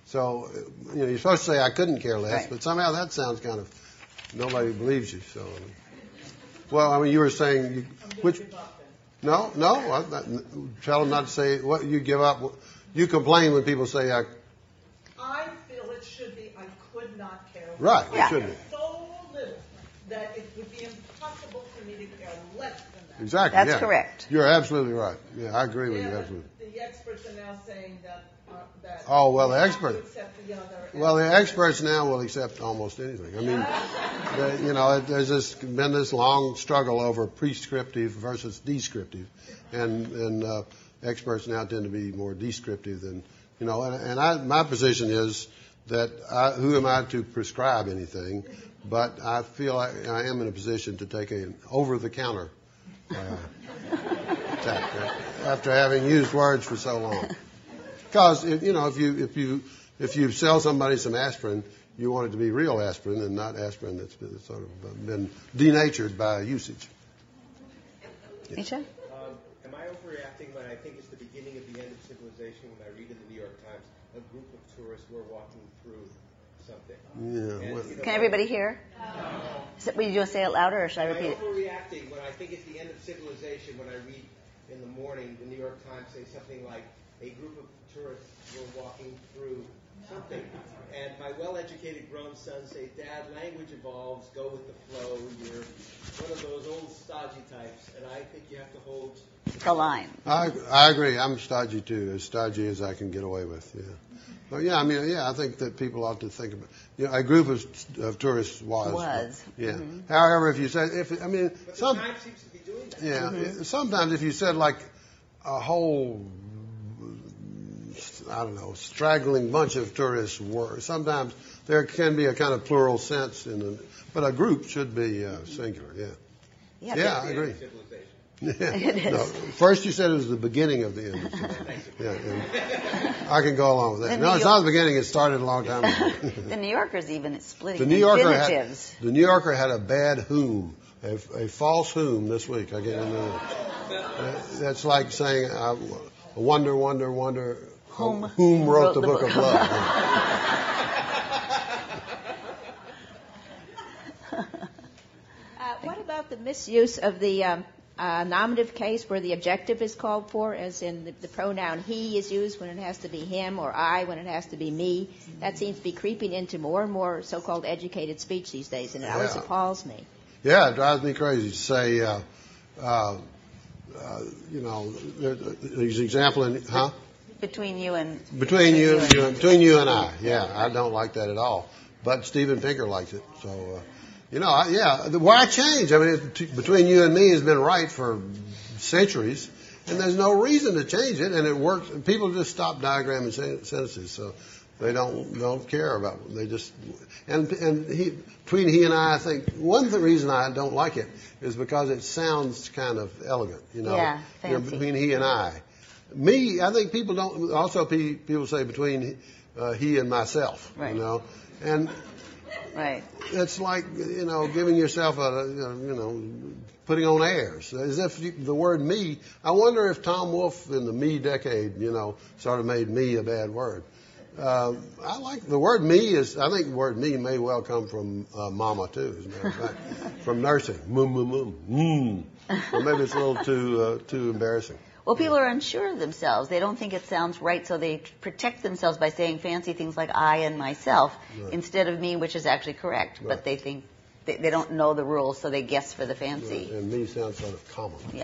So, you know, you're supposed to say I couldn't care less, Right. but somehow that sounds kind of, nobody believes you. So, well, I mean, you were saying, you, which, no, no, I, I, tell them not to say what you give up. You complain when people say I. I feel it should be I could not care less. Right, Yeah. it should be. So little that it would be impossible for me to care less than that. Exactly. That's yeah. correct. You're absolutely right. Yeah, I agree with Yeah, you. but Absolutely. the experts are now saying that. Uh, that Oh, well, the you have expert- to accept the other. Well, the experts now will accept almost anything. I mean, the, you know, there's this, been this long struggle over prescriptive versus descriptive, and and uh, experts now tend to be more descriptive than, you know. And, and I, my position is that I, who am I to prescribe anything? But I feel like I am in a position to take an over-the-counter uh, attack after having used words for so long. Because you know, if you if you if you sell somebody some aspirin, you want it to be real aspirin and not aspirin that's been sort of been denatured by usage. Misha? Um, am I overreacting when I think it's the beginning of the end of civilization when I read in the New York Times a group of tourists were walking through something? Yeah. And, Well, you know, Can everybody hear? No. Is it, will you just say it louder, or should I Am I repeat it? overreacting when I think it's the end of civilization when I read in the morning the New York Times say something like a group of tourists were walking through something, and my well-educated grown sons say, Dad, language evolves, go with the flow, you're one of those old stodgy types, and I think you have to hold The line. I I agree. I'm stodgy too, as stodgy as I can get away with. Yeah. But yeah, I mean, yeah, I think that people ought to think about. You know, a group of, of tourists was. Was. Yeah. Mm-hmm. However, if you said, if I mean, But some. the Times seems to be doing that. Yeah. Mm-hmm. Sometimes if you said like a whole, I don't know, straggling bunch of tourists were. Sometimes there can be a kind of plural sense in it, but a group should be uh, singular. Yeah. Yeah, Yeah, but- I agree. Civilization. Yeah. It is. No, first you said it was the beginning of the end. Of civilization. Yeah, and I can go along with that. The No, New it's not the beginning. It started a long time ago. The New Yorker's even splitting The New Yorker had infinitives. the New Yorker had a bad whom, a, a false whom this week. I get into that. That's like saying, uh, wonder, wonder, wonder. Whom, whom wrote, the, book, of love? Uh, what about the misuse of the um, uh, nominative case where the objective is called for, as in the, the pronoun he is used when it has to be him, or I when it has to be me? That seems to be creeping into more and more so-called educated speech these days, and it always Yeah. appalls me. Yeah, it drives me crazy to say, uh, uh, uh, you know, there- there's an example in, huh? Between you and Between you, you, between you and I, yeah, I don't like that at all. But Steven Pinker likes it, so uh, you know, I, yeah. The, why change? I mean, it, t- between you and me has been right for centuries, and there's no reason to change it, and it works. People just stop diagramming sen- sentences, so they don't don't care about it. They just and and he between he and I, I think one of the reason I don't like it is because it sounds kind of elegant, you know. Yeah, You know, fancy. between he and I. Me, I think people don't. Also, pe- people say between uh, he and myself. Right. You know, and right. it's like you know giving yourself a you know putting on airs as if you, the word me. I wonder if Tom Wolfe in the me decade, you know, sort of made me a bad word. Uh, I like the word me is. I think the word me may well come from uh, mama too, as a matter of fact, from nursing. Mum mum mum. Mm. Or maybe it's a little too uh, too embarrassing. Well, people are unsure of themselves. They don't think it sounds right, so they protect themselves by saying fancy things like I and myself Right. instead of me, which is actually correct. Right. But they think they, they don't know the rules, so they guess for the fancy. And me sounds sort of common. Yeah.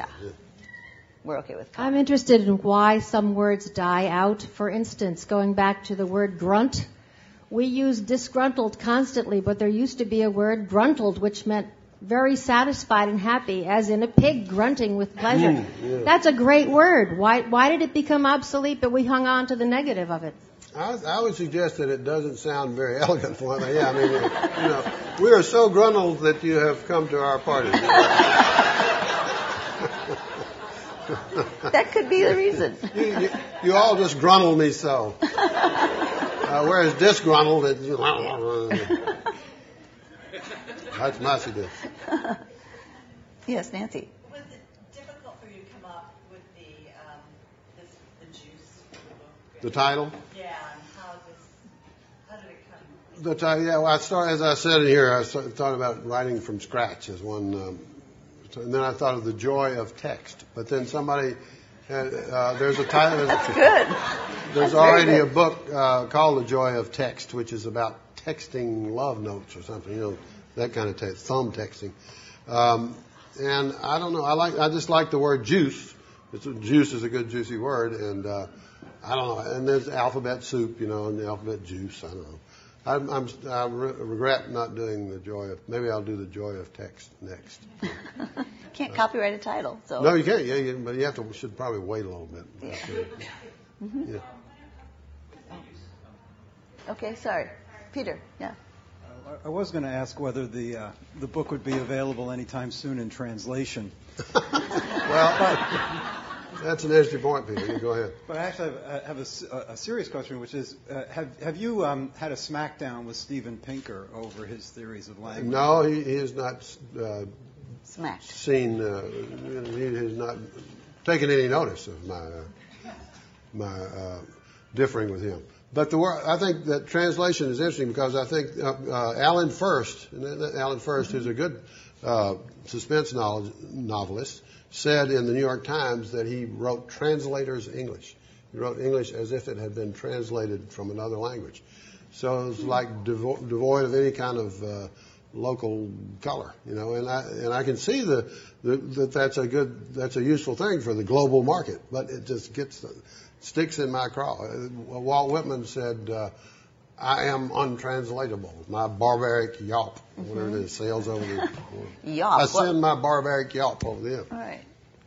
We're okay with I'm interested in why some words die out. For instance, going back to the word grunt, we use disgruntled constantly, but there used to be a word gruntled, which meant very satisfied and happy, as in a pig grunting with pleasure. Mm, yeah. That's a great word. Why, why did it become obsolete, but we hung on to the negative of it? I, I would suggest that it doesn't sound very elegant for me. Yeah, I mean, you know, we are so gruntled that you have come to our party. That could be the reason. you, you, you all just gruntle me so. Uh, whereas disgruntled, it, you know, that's my suggestion. Yes, Nancy. Was it difficult for you to come up with the um, this, the juice for the book? The title? Yeah, and how this The title, yeah. Well, I started, as I said in here, I started, thought about writing from scratch as one, um, and then I thought of the joy of text. But then somebody, had, uh, there's a title. That's good. There's That's already very a good. book uh, called The Joy of Text, which is about texting love notes or something, you know, that kind of text, thumb texting. Um, and I don't know, I like, I just like the word juice. It's a, juice is a good juicy word, and uh, I don't know. And there's alphabet soup, you know, and the alphabet juice. I don't know. I'm, I'm, I re- regret not doing the joy of. Maybe I'll do the joy of text next. Can't copyright a title, so. No, you can't. Yeah, you, but you have to. Should probably wait a little bit. Yeah. Mm-hmm. Yeah. Okay, sorry, Peter. Yeah. Uh, I was going to ask whether the uh, the book would be available anytime soon in translation. Well, that's an interesting point, Peter. You go ahead. But I actually have, I have a, a serious question, which is, uh, have have you um, had a smackdown with Steven Pinker over his theories of language? No, he, he has not uh, Smacked. seen. Uh, he has not taken any notice of my uh, my uh, differing with him. But the word, I think that translation is interesting because I think uh, uh, Alan First, and Alan First, who's a good uh, suspense knowledge, novelist, said in the New York Times that he wrote translators English. He wrote English as if it had been translated from another language. So it was like devo- devoid of any kind of uh, local color, you know. And I and I can see the, the that that's a good that's a useful thing for the global market, but it just gets sticks in my craw. Walt Whitman said, uh, "I am untranslatable. My barbaric yawp, mm-hmm. whatever it is, sails over the. Yawp. I send my barbaric yawp over the end." All right.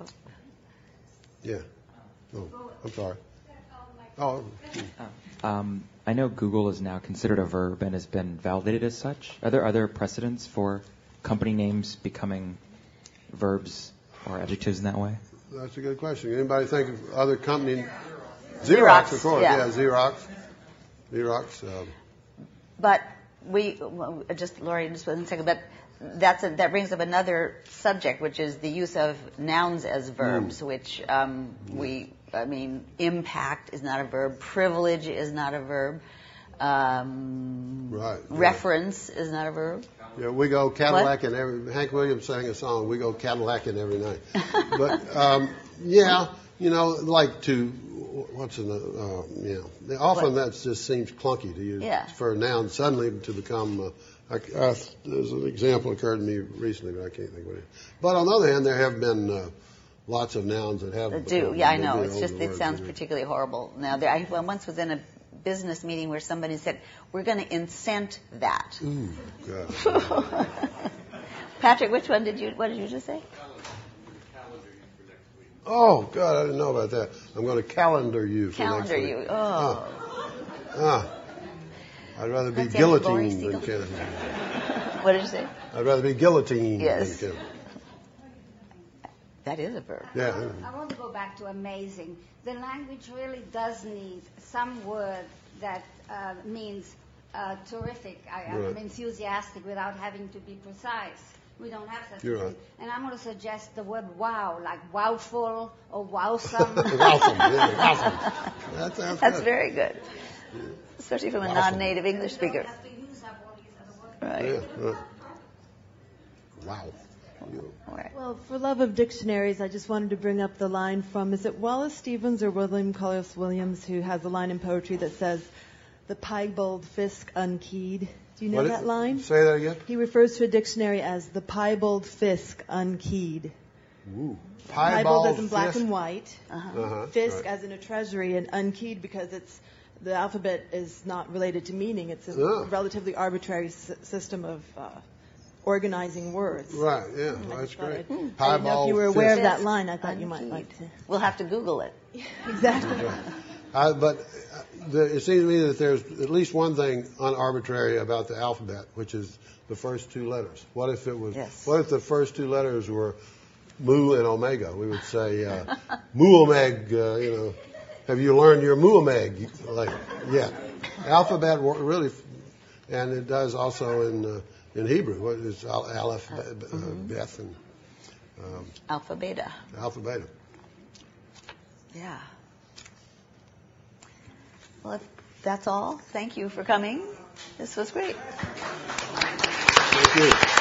Yeah. Oh, I'm sorry. Oh. Um, I know Google is now considered a verb and has been validated as such. Are there other precedents for company names becoming verbs or adjectives in that way? That's a good question. Anybody think of other company? Xerox, Xerox, of course. yeah. Yeah, Xerox. Xerox. Um, But we, well, just Lori, just one second. But that's a, that brings up another subject, which is the use of nouns as verbs, mm. which um, we, I mean, impact is not a verb, privilege is not a verb, um, right. reference yeah. is not a verb. Yeah, we go Cadillacing every. Hank Williams sang a song. We go Cadillacing every night. But um, yeah, you know, like to what's in the uh, yeah. Often that just seems clunky to use yeah. for a noun suddenly to become. Uh, I, uh, there's an example occurred to me recently, but I can't think of it. But on the other hand, there have been uh, lots of nouns that have. That do yeah, I know. It's just it words, sounds particularly horrible. Now, there, I well, once was in a business meeting where somebody said, "We're going to incent that." Ooh, God. Patrick, which one did you? What did you just say? Oh God, I didn't know about that. I'm going to calendar you for calendar next week. you. Oh. Ah. ah. I'd rather be That's guillotined than killed. What did you say? I'd rather be guillotined yes. than killed. That is a verb. Yeah. I want to go back to amazing. The language really does need some word that uh, means uh, terrific. I, I'm right. enthusiastic without having to be precise. We don't have such You're a thing. Right. And I'm going to suggest the word wow, like wowful or wowsome. Wowsome, yeah, wowsome. That sounds That's good. very good. Yeah. Especially from a Wowsome. non-native English speaker. Have to use up all these other words. Right. Yeah, right. Wow. You. Right. Well, for love of dictionaries, I just wanted to bring up the line from, is it Wallace Stevens or William Cullen Williams, who has a line in poetry that says, "The piebald Fisk unkeyed." Do you know What that it, line? Say that again. He refers to a dictionary as the piebald Fisk unkeyed. Ooh. Piebald, Piebald as in black Fisk? and white. Uh-huh. Uh-huh. Fisk Right. as in a treasury, and unkeyed because it's the alphabet is not related to meaning. It's a Oh. relatively arbitrary s- system of uh, organizing words. Right, yeah, I that's just thought great. I'd- I didn't know Piebald if you were aware Fisk. of that line. I thought you might Unkeyed. like to. We'll have to Google it. Exactly. I, but uh, the, it seems to me that there's at least one thing unarbitrary about the alphabet, which is the first two letters. What if it was? Yes. What if the first two letters were mu and omega? We would say uh, muomeg. Uh, you know, have you learned your muomeg? Like, yeah, alphabet really, and it does also in uh, in Hebrew. What is al- aleph, uh, Mm-hmm. beth, and um, Alpha, beta. alpha, beta. Yeah. Well, if that's all, thank you for coming. This was great. Thank you.